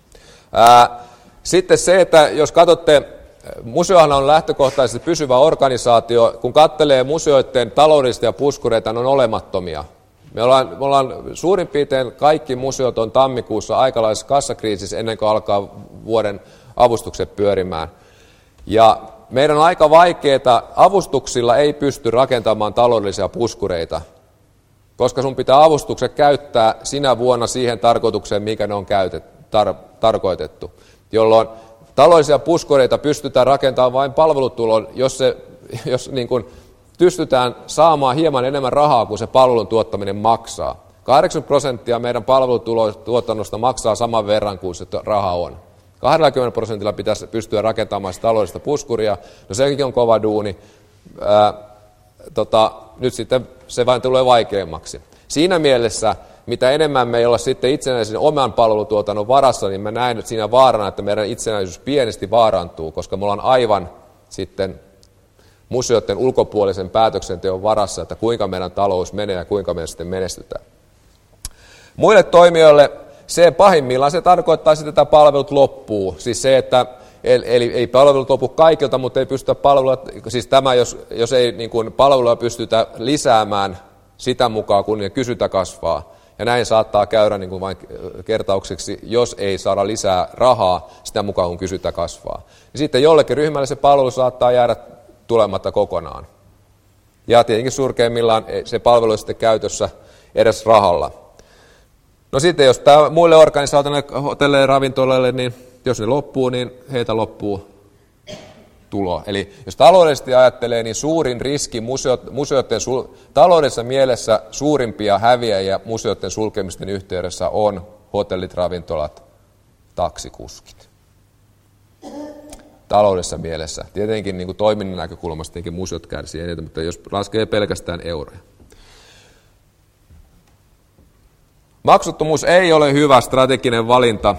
Ää, sitten se, että jos katsotte, museohan on lähtökohtaisesti pysyvä organisaatio, kun katselee museoiden taloudellisia puskureita, ne on olemattomia. Me ollaan, me ollaan suurin piirtein kaikki museot on tammikuussa aikalaisessa kassakriisissä ennen kuin alkaa vuoden avustukset pyörimään. Ja meidän on aika vaikeaa, avustuksilla ei pysty rakentamaan taloudellisia puskureita, koska sun pitää avustukset käyttää sinä vuonna siihen tarkoitukseen, mikä ne on käytet, tar, tarkoitettu. Jolloin taloudellisia puskureita pystytään rakentamaan vain palvelutulon, jos, se, jos niin kuin pystytään saamaan hieman enemmän rahaa kuin se palvelun tuottaminen maksaa. kahdeksankymmentä prosenttia meidän palvelutuotannosta maksaa saman verran kuin se raha on. kaksikymmentä prosentilla pitäisi pystyä rakentamaan taloudellista puskuria. No sekin on kova duuni. Ää, tota, nyt sitten se vain tulee vaikeammaksi. Siinä mielessä, mitä enemmän me ei olla sitten itsenäisen oman palvelutuotannon varassa, niin mä näen että siinä vaarana, että meidän itsenäisyys pienesti vaarantuu, koska me ollaan aivan sitten museoiden ulkopuolisen päätöksenteon varassa, että kuinka meidän talous menee ja kuinka me sitten menestytään. Muille toimijoille se pahimmillaan se tarkoittaa sitä, että palvelut loppuu. Siis se, että eli ei palvelut lopu kaikilta, mutta ei pystytä palveluja, siis tämä, jos, jos ei niin kuin palveluja pystytä lisäämään sitä mukaan, kun kysyntä kasvaa. Ja näin saattaa käydä niin kuin vain kertaukseksi, jos ei saada lisää rahaa sitä mukaan, kun kysyntä kasvaa. Ja sitten jollekin ryhmälle se palvelu saattaa jäädä tulematta kokonaan. Ja tietenkin surkeimmillaan se palvelu on sitten käytössä edes rahalla. No sitten jos tämä muille organisaatioille, hotelleille, ravintoloille, niin jos ne loppuu, niin heitä loppuu tulo. Eli jos taloudellisesti ajattelee, niin suurin riski museot, museoiden sul, taloudellisessa mielessä suurimpia häviäjiä museoiden sulkemisten yhteydessä on hotellit, ravintolat, taksikuskit. Taloudellisessa mielessä. Tietenkin niin kuin toiminnan näkökulmasta tietenkin museot kärsii eniten, mutta jos laskee pelkästään euroja. Maksuttomuus ei ole hyvä strateginen valinta.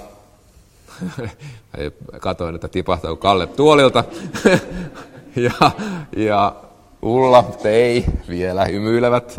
Katoin, että tipahtaa Kalle tuolilta. ja, ja Ulla, ei, vielä hymyilevät.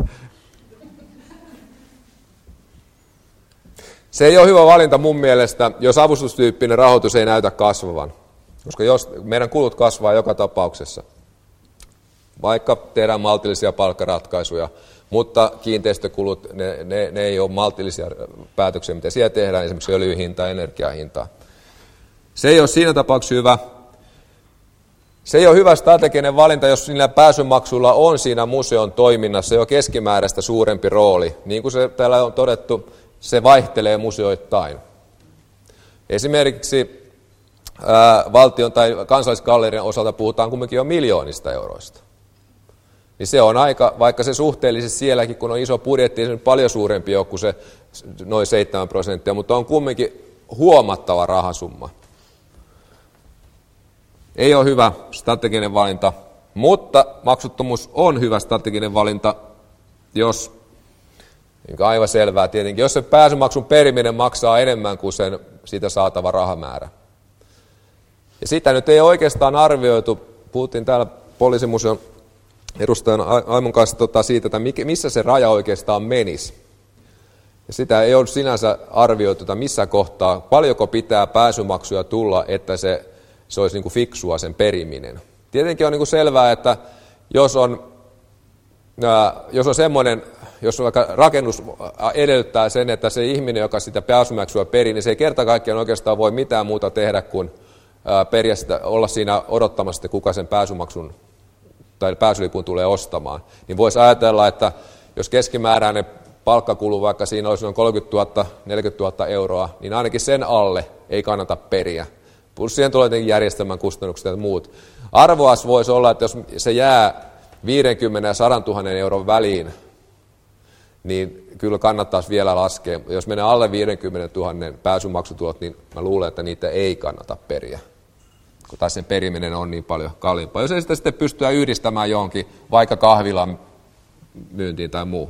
Se ei ole hyvä valinta mun mielestä, jos avustustyyppinen rahoitus ei näytä kasvavan. Koska jos meidän kulut kasvaa joka tapauksessa, vaikka tehdään maltillisia palkkaratkaisuja, mutta kiinteistökulut, ne, ne, ne ei ole maltillisia päätöksiä, mitä siellä tehdään, esimerkiksi öljyhinta ja energiahinta. Se ei ole siinä tapauksessa hyvä. Se ei ole hyvä strateginen valinta, jos niillä pääsymaksuilla on siinä museon toiminnassa jo keskimääräistä suurempi rooli. Niin kuin se täällä on todettu, se vaihtelee museoittain. Esimerkiksi ää, valtion tai kansallisgallerian osalta puhutaan kumminkin jo miljoonista euroista. Niin se on aika, vaikka se suhteellisesti sielläkin, kun on iso budjetti, se on paljon suurempi jo kuin se noin seitsemän prosenttia, mutta on kumminkin huomattava rahasumma. Ei ole hyvä strateginen valinta, mutta maksuttomuus on hyvä strateginen valinta, jos, niin aivan selvää tietenkin, jos se pääsymaksun periminen maksaa enemmän kuin sen siitä saatava rahamäärä. Ja sitä nyt ei oikeastaan arvioitu, puhuttiin täällä poliisimuseon edustajan Aimon kanssa tota siitä, että missä se raja oikeastaan menisi. Ja sitä ei ole sinänsä arvioitu, että missä kohtaa, paljonko pitää pääsymaksuja tulla, että se, se olisi niin kuin fiksua sen periminen. Tietenkin on niin kuin selvää, että jos on, ää, jos on semmoinen, jos vaikka rakennus edellyttää sen, että se ihminen, joka sitä pääsymaksua perii, niin se ei kerta kaikkiaan oikeastaan voi mitään muuta tehdä kuin ää, periä sitä, olla siinä odottamassa, kuka sen pääsymaksun tai pääsylipun tulee ostamaan, niin voisi ajatella, että jos keskimääräinen palkkakulu, vaikka siinä olisi noin kolmekymmentätuhatta neljäkymmentätuhatta euroa, niin ainakin sen alle ei kannata periä, Plus siihen tulee jotenkin järjestelmän kustannukset ja muut. Arvoas voisi olla, että jos se jää viisikymmentä ja sata tuhatta euron väliin, niin kyllä kannattaisi vielä laskea. Jos menee alle viisikymmentä tuhatta pääsymaksutulot, niin mä luulen, että niitä ei kannata periä. Kun taas sen periminen on niin paljon kalliimpaa. Jos ei sitä sitten pystyä yhdistämään johonkin, vaikka kahvilan myyntiin tai muuhun.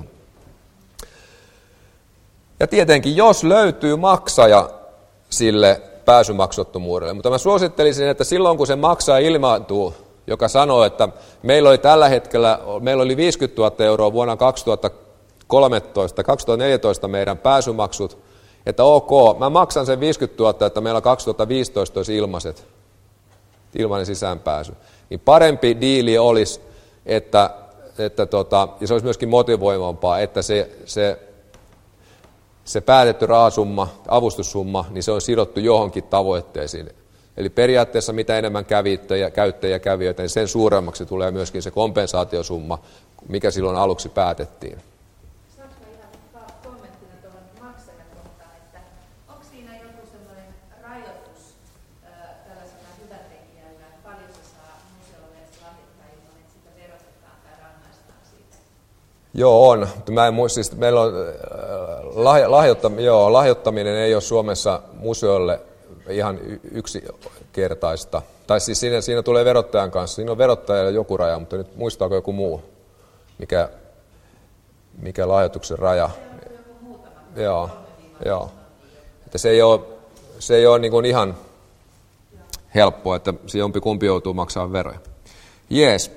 Ja tietenkin, jos löytyy maksaja sille pääsymaksuttomuudelle, mutta mä suosittelisin, että silloin kun se maksaja ilmaantuu, joka sanoo, että meillä oli tällä hetkellä, meillä oli viisikymmentätuhatta euroa vuonna kaksituhattakolmetoista kaksituhattaneljätoista meidän pääsymaksut, että ok, mä maksan sen viisikymmentätuhatta, että meillä kaksituhattaviisitoista olisi ilmaiset, ilmainen sisäänpääsy. Niin parempi diili olisi, että, että tota, ja se olisi myöskin motivoivampaa, että se, se, se päätetty rahasumma, avustussumma, niin se on sidottu johonkin tavoitteisiin. Eli periaatteessa mitä enemmän kävittäjä, käyttäjiä kävijöitä, niin sen suuremmaksi tulee myöskin se kompensaatiosumma, mikä silloin aluksi päätettiin. Saanko ihan kommenttina tuohon maksajakohtaan, että onko siinä joku sellainen rajoitus äh, tällaisella hyväntekijällä, että paljon se saa museolle lahjoittaa ilman, että sitä verotetaan tai rangaistaan siitä? Joo, on. Mä en muista, siis meillä on, lahjo, lahjoittam, joo, lahjoittaminen ei ole Suomessa museolle ihan yksinkertaista. Tai siis siinä, siinä tulee verottajan kanssa. Siinä on verottajalle joku raja, mutta nyt muistaako joku muu, mikä, mikä lahjoituksen raja. Joo, joo. Että se ei ole, se ei ole niin kuin ihan helppoa, että se jompikumpi joutuu maksamaan veroja. Jees.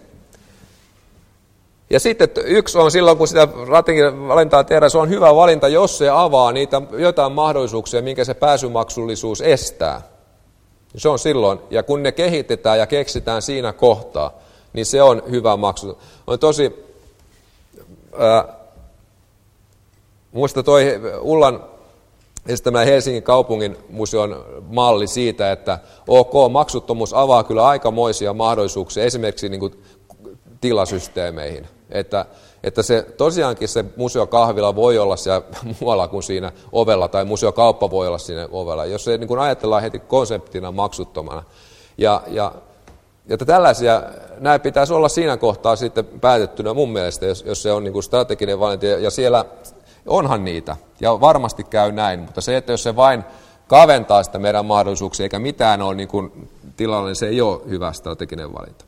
Ja sitten yksi on silloin, kun sitä valintaa tehdään, se on hyvä valinta, jos se avaa niitä jotain mahdollisuuksia, minkä se pääsymaksullisuus estää. Se on silloin, ja kun ne kehitetään ja keksitään siinä kohtaa, niin se on hyvä maksu. On tosi, äh, muista toi Ullan esittämä Helsingin kaupungin museon malli siitä, että ok, maksuttomuus avaa kyllä aikamoisia mahdollisuuksia esimerkiksi niin kuin tilasysteemeihin. Että, että se, tosiaankin se museokahvila voi olla siellä muualla kuin siinä ovella, tai museokauppa voi olla siinä ovella, jos se niin kuin ajatellaan heti konseptina maksuttomana. Ja, ja, että tällaisia, nämä pitäisi olla siinä kohtaa sitten päätettynä mun mielestä, jos, jos se on niin kuin strateginen valinta, ja siellä onhan niitä, ja varmasti käy näin, mutta se, että jos se vain kaventaa sitä meidän mahdollisuuksia, eikä mitään ole niin kuin tilalla, niin se ei ole hyvä strateginen valinta.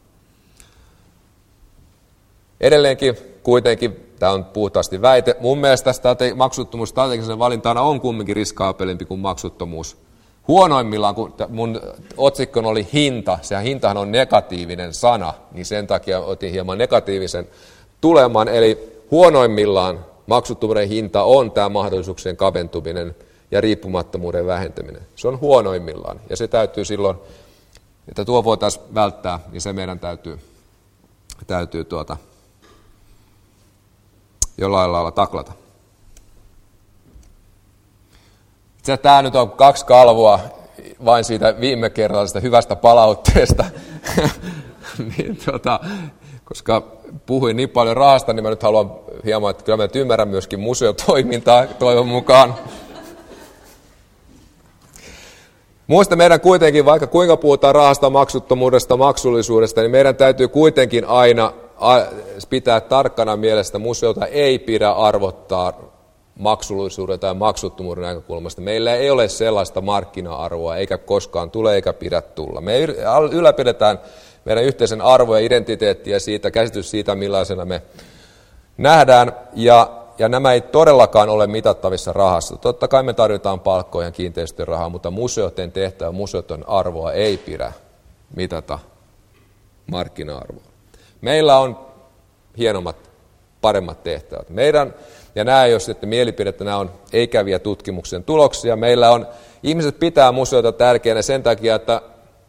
Edelleenkin kuitenkin, tämä on puhtaasti väite, mun mielestä strate- maksuttomuus strategisen valintana on kumminkin riskaapelimpi kuin maksuttomuus. Huonoimmillaan, kun mun otsikkon oli hinta, sehän hintahan on negatiivinen sana, niin sen takia otin hieman negatiivisen tuleman, eli huonoimmillaan maksuttomuuden hinta on tämä mahdollisuuksien kaventuminen ja riippumattomuuden vähentäminen. Se on huonoimmillaan, ja se täytyy silloin, että tuo voitaisiin välttää, niin se meidän täytyy, täytyy tuota, jollain lailla taklata. Tämä nyt on kaksi kalvoa vain siitä viime kerrallisesta hyvästä palautteesta. niin, tota, koska puhuin niin paljon rahasta, niin mä nyt haluan hieman, että kyllä mä nyt ymmärrän myöskin museotoimintaa toivon mukaan. Muista meidän kuitenkin, vaikka kuinka puhutaan rahasta, maksuttomuudesta, maksullisuudesta, niin meidän täytyy kuitenkin aina pitää tarkkana mielestä, museota ei pidä arvottaa maksullisuuden tai maksuttomuuden näkökulmasta. Meillä ei ole sellaista markkina-arvoa, eikä koskaan tule eikä pidä tulla. Me ylläpidetään meidän yhteisen arvo ja identiteettiä siitä, käsitys siitä, millaisena me nähdään, ja, ja nämä ei todellakaan ole mitattavissa rahassa. Totta kai me tarvitaan palkkoja ja kiinteistöjen rahaa, mutta museoiden tehtävä, museoiden arvoa ei pidä mitata markkina-arvoa. Meillä on hienommat, paremmat tehtävät. Meidän, ja nämä ei ole sitten mielipidettä, nämä on ei-käviä tutkimuksen tuloksia. Meillä on, ihmiset pitää museota tärkeänä sen takia, että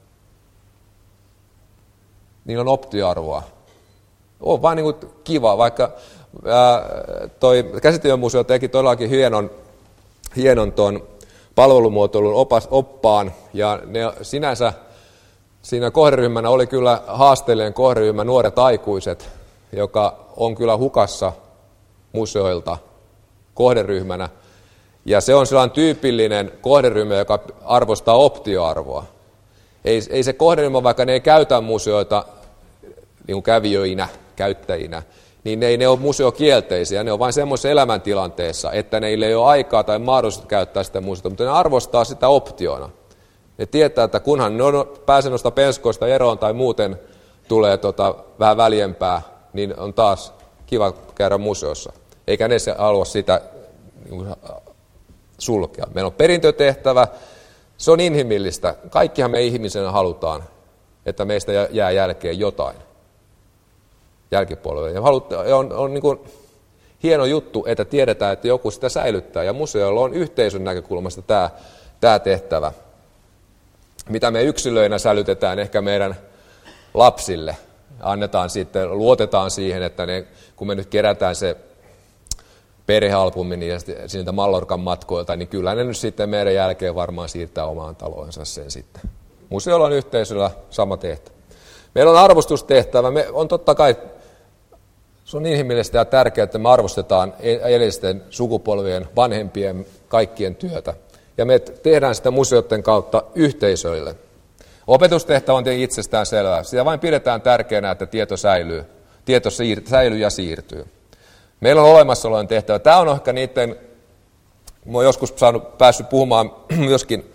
niillä on optioarvoa. On vaan niin kuin kiva, vaikka ää, toi Käsityömuseo teki todellakin hienon, hienon ton palvelumuotoilun opas, oppaan, ja ne sinänsä siinä kohderyhmänä oli kyllä haasteellinen kohderyhmä, nuoret aikuiset, joka on kyllä hukassa museoilta kohderyhmänä. Ja se on sellainen tyypillinen kohderyhmä, joka arvostaa optioarvoa. Ei, ei se kohderyhmä, vaikka ne ei käytä museoita niin kuin kävijöinä, käyttäjinä, niin ne ei ne ole museokielteisiä, ne on vain semmoisessa elämäntilanteessa, että neille ei ole aikaa tai mahdollisuutta käyttää sitä museota, mutta ne arvostaa sitä optiona. Ne tietää, että kunhan ne pääsee noista penskoista eroon tai muuten tulee tota vähän väljempää, niin on taas kiva käydä museossa. Eikä ne halua sitä niin sulkea. Meillä on perintötehtävä, se on inhimillistä. Kaikkihan me ihmisenä halutaan, että meistä jää jälkeen jotain jälkipolvelle. Ja on, on niin kuin hieno juttu, että tiedetään, että joku sitä säilyttää. Ja museoilla on yhteisön näkökulmasta tämä, tämä tehtävä, mitä me yksilöinä säilytetään ehkä meidän lapsille. Annetaan sitten, luotetaan siihen, että ne, kun me nyt kerätään se perhealbumi ja siltä Mallorcan matkoilta, niin kyllä ne nyt sitten meidän jälkeen varmaan siirtää omaan taloonsa sen sitten. Museolla on yhteisöllä sama tehtävä. Meillä on arvostustehtävä. Me on totta kai, se on inhimillistä ja tärkeää, että me arvostetaan edellisten sukupolvien, vanhempien, kaikkien työtä. Ja me tehdään sitä museoiden kautta yhteisöille. Opetustehtävä on tietenkin itsestään selvää. Sitä vain pidetään tärkeänä, että tieto säilyy, tieto siir- säilyy ja siirtyy. Meillä on olemassaolojen tehtävä. Tämä on ehkä niiden, mä olen joskus saanut, päässyt puhumaan myöskin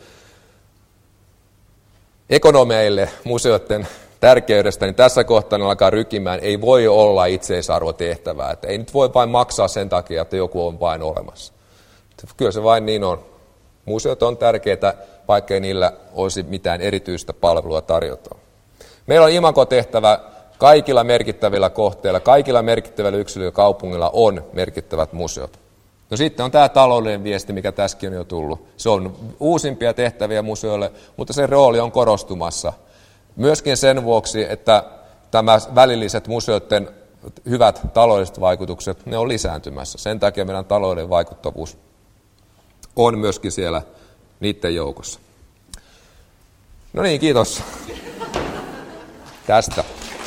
ekonomeille museoiden tärkeydestä, niin tässä kohtaa ne alkaa rykimään. Ei voi olla itseisarvotehtävää. Että ei nyt voi vain maksaa sen takia, että joku on vain olemassa. Kyllä se vain niin on. Museot on tärkeitä, vaikkei niillä olisi mitään erityistä palvelua tarjota. Meillä on imagotehtävä kaikilla merkittävillä kohteilla, kaikilla merkittävillä yksilöillä kaupungilla on merkittävät museot. No sitten on tämä taloudellinen viesti, mikä tässäkin on jo tullut. Se on uusimpia tehtäviä museoille, mutta sen rooli on korostumassa. Myöskin sen vuoksi, että tämä välilliset museoiden hyvät taloudelliset vaikutukset, ne on lisääntymässä. Sen takia meidän talouden vaikuttavuus on myöskin siellä niiden joukossa. No niin, kiitos tästä.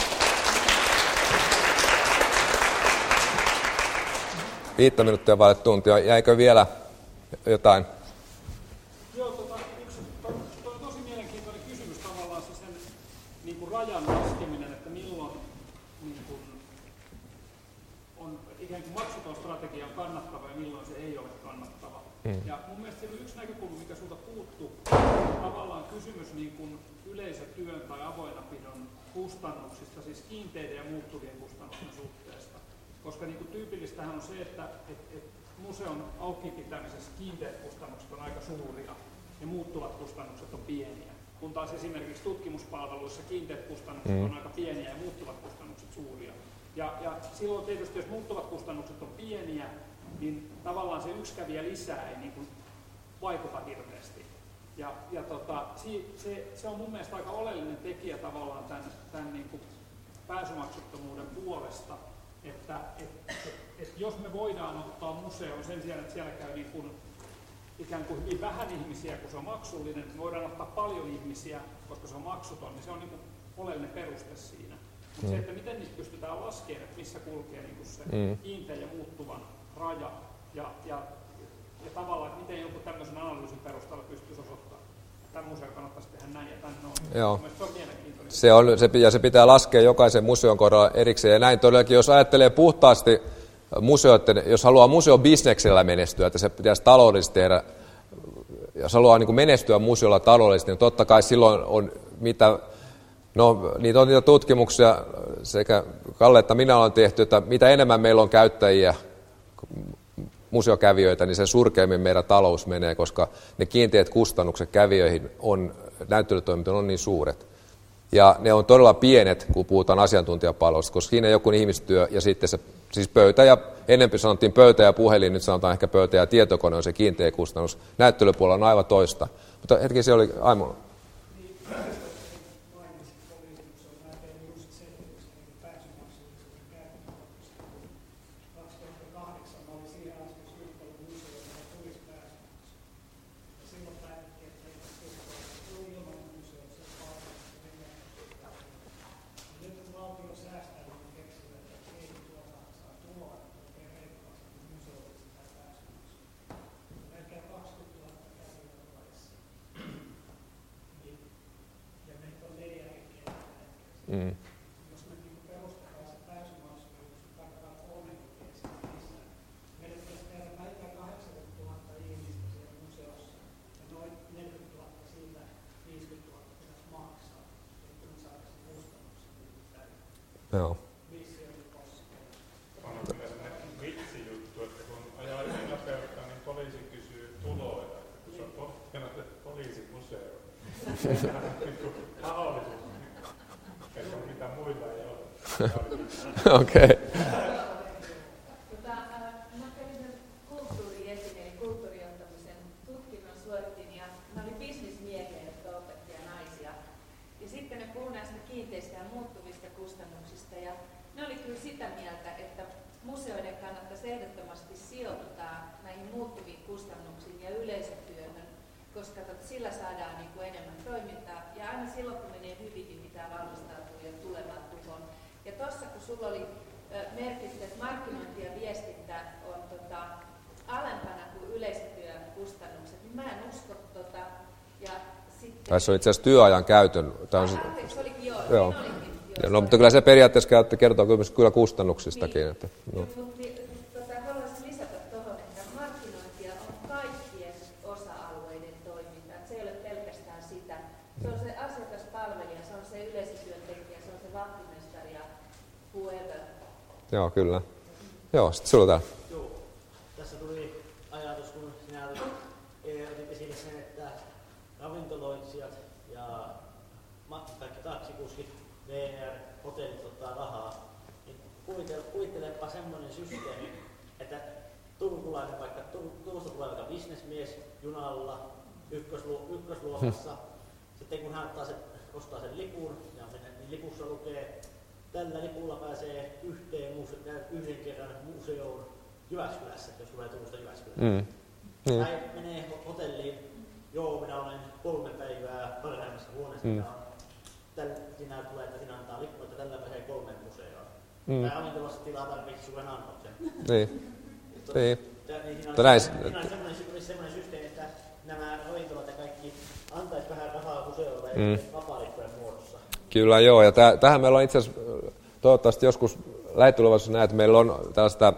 Viittä minuuttia vaille tuntia. Jäikö vielä jotain? Joo, tota, yksi, toi, toi on tosi mielenkiintoinen kysymys tavallaan se sen niin kuin rajan laskeminen, että milloin niin kuin, on ikään kuin maksuton strategia on kannattava ja milloin se ei ole kannattava. Hmm. Ja mun mielestä se yksi näkökulma, mikä sulta puuttuu, on tavallaan kysymys niin kuin yleisötyön tai avoinnapidon kustannuksista, siis kiinteiden ja muuttuvien kustannusten suhteesta. Koska niin kuin tyypillistähän on se, että et, et museon auki pitämisessä kiinteät kustannukset on aika suuria ja muuttuvat kustannukset on pieniä. Kun taas esimerkiksi tutkimuspalveluissa kiinteät kustannukset mm. on aika pieniä ja muuttuvat kustannukset suuria. Ja, ja silloin tietysti, jos muuttuvat kustannukset on pieniä, niin tavallaan se yksi kävijä lisää ei niin kuin vaikuta hirveästi. Ja, ja tota, se, se on mun mielestä aika oleellinen tekijä tavallaan tämän, tämän niin kuin pääsymaksuttomuuden puolesta. Että et, et, et jos me voidaan ottaa museoon sen sijaan, että siellä käy niin kuin, ikään kuin hyvin vähän ihmisiä, kun se on maksullinen, me voidaan ottaa paljon ihmisiä, koska se on maksuton, niin se on niin kuin oleellinen peruste siinä. Mutta mm. se, että miten niitä pystytään laskemaan, että missä kulkee niin kuin se mm. kiinteä ja muuttuvan raja, ja, ja, ja tavallaan, että miten joku tämmöisen analyysin perusteella pystyisi osoittamaan, että tämän museon kannattaisi tehdä näin ja tämän noin. Joo. Se on mielenkiintoinen. Se on, se, ja se pitää laskea jokaisen museon kohdalla erikseen. Ja näin todellakin, jos ajattelee puhtaasti museoiden, jos haluaa museobisneksellä menestyä, että se pitäisi taloudellisesti tehdä, jos haluaa niin kuin menestyä museolla taloudellisesti, niin totta kai silloin on mitä, no niitä on niitä tutkimuksia, sekä Kalle että minä olen tehty, että mitä enemmän meillä on käyttäjiä, museokävijöitä, niin sen surkeimmin meidän talous menee, koska ne kiinteät kustannukset kävijöihin on, näyttelytoimintoon on niin suuret. Ja ne on todella pienet, kun puhutaan asiantuntijapalvelusta, koska siinä joku ihmistyö ja sitten se, siis pöytä ja, ennempi sanottiin pöytä ja puhelin, nyt sanotaan ehkä pöytä ja tietokone on se kiinteä kustannus. Näyttelypuolella on aivan toista. Mutta hetki se oli Aimo. Mm. Jos me niin perustetaan se täysimaksullisuus, tarkoittaa kolmekymmentä esimerkiksi, meidän pitäisi tehdä vähintään kahdeksankymmentätuhatta ihmistä siellä museossa, ja noin neljäkymmentätuhatta siitä viisikymmentätuhatta pitäisi maksaa, että me saataisiin kustannuksia nimittäin. Joo. Missioni koskee. On kyllä sellainen vitsijuttu, että kun ajaa ylinopeutta, niin poliisi kysyy tuloja, että kun se on kohteena poliisimuseo. Mahdollisuus, että on mitä muilla ei ole. Okei. Tota, äh, mä kävin sen kulttuuriesineen, kulttuurijohtamisen tutkinnon suoritin, ja ne oli bisnismiehiä, jotka opetti ja naisia. Ja sitten ne puhuivat näistä kiinteistä ja muuttuvista kustannuksista, ja ne oli kyllä sitä mieltä, että museoiden kannattaisi ehdottomasti sijoittaa näihin muuttuviin kustannuksiin ja yleisötyöhön, koska tot, sillä saadaan niin kuin enemmän toimintaa, ja aina silloin kun menee hyvin, niin pitää valmistautua jo tulevaan tuhoon. Ja tuossa kun sulla oli merkitty, että markkinointi ja viestintä on tota, alempana kuin yleisötyökustannukset, niin mä en usko tota. Ja sitten... Tai se on itse asiassa työajan käytön. Tämä on... Ah, anteeksi, se olikin joo. Joo. Olikin, joo No, mutta kyllä se periaatteessa kertoo kyllä kustannuksistakin. Niin. Että, no. Tota, haluaisin lisätä tuohon, että markkinointia on kaikkien osa-alueiden toiminta. Se ei ole pelkästään sitä. Se on se asiakaspalvelija, se on se yleisötyöntekijä, se on se vahtimestari ja whoever. Joo, kyllä. Joo, sitten sulla täällä. Joo. Tässä tuli ajatus, kun sinä otit, otit esille sen, että ravintoloitsijat ja kaikki taksikuskit, V R, hotellit ottaa rahaa. Niin kuvittele, kuvittelepa semmoinen systeemi, että turkulainen vaikka, Turusta tulee vaikka bisnesmies junalla ykköslu, ykkösluokassa. Sitten kun hän ottaa sen, ostaa sen lipun, ja niin lipussa lukee, tällä lipulla pääsee yhteen muse- yhden kerran museoon Jyväskylässä, jos tulee Turusta Jyväskylään. Mm. Mm. Tai menee hotelliin, joo, minä olen kolme päivää parhaimmassa huoneessa, mm. Tällä, sinä tulee, että sinä antaa lippu, että tällä pääsee kolmeen museoon. Mm. Tai ravintolassa tilaa tarvitse suuren annoksen. Niin. Niin. Siinä on semmoinen systeemi, että nämä ravintolat ja kaikki antaisi vähän rahaa museolle mm. vapaa-lippujen muodossa. Kyllä joo, ja täh- tähän meillä on itse asiassa, toivottavasti joskus lähitulevaisuudessa näet, että meillä on tällaista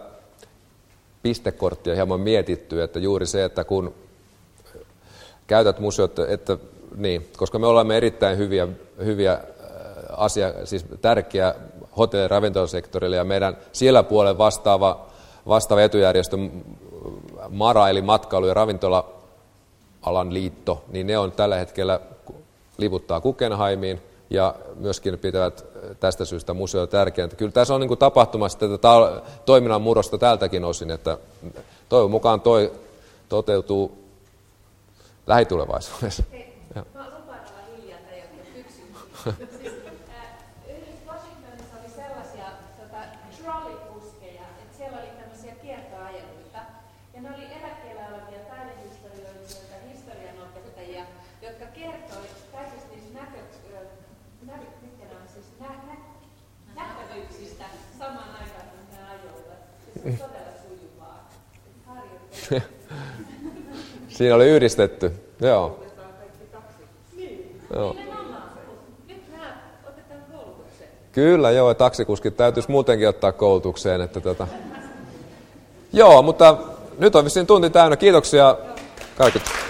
pistekorttia hieman mietitty, että juuri se, että kun käytät museot, että niin, koska me olemme erittäin hyviä, hyviä asia, siis tärkeä hotelli- ja ravintolasektorille, ja meidän siellä puolella vastaava, vastaava etujärjestö MARA, eli matkailu- ja ravintola-alan liitto, niin ne on tällä hetkellä liputtaa Guggenheimiin, ja myöskin pitävät tästä syystä museo tärkeänä. Kyllä tässä on niin kuin tapahtumassa tätä ta- toiminnan murrosta tältäkin osin, että toivon mukaan toi toteutuu lähitulevaisuudessa. Hei, mä lupaan olla hiljaa tai joku kysymys. Siis, yhdessä Washingtonissa oli sellaisia tota, trolleykuskeja, että siellä oli tämmöisiä kiertoajeluita. Ja ne oli eläkkeellä olevia taidehistorioilijoita, historianopettajia, jotka kertoi kaikista niistä näkö, näkö, mitkä ne on, siis nä, nä, nähtävyyksistä samaan aikaan, kun ne ajoivat. Ja se on todella sujuvaa. Harjoittelu. Siinä oli yhdistetty, joo. Joo. Nyt nämä otetaan koulutukseen. Kyllä, joo, ja taksikuskit täytyisi muutenkin ottaa koulutukseen. Että tota. Joo, mutta nyt on vissiin tunti täynnä. Kiitoksia kaikille.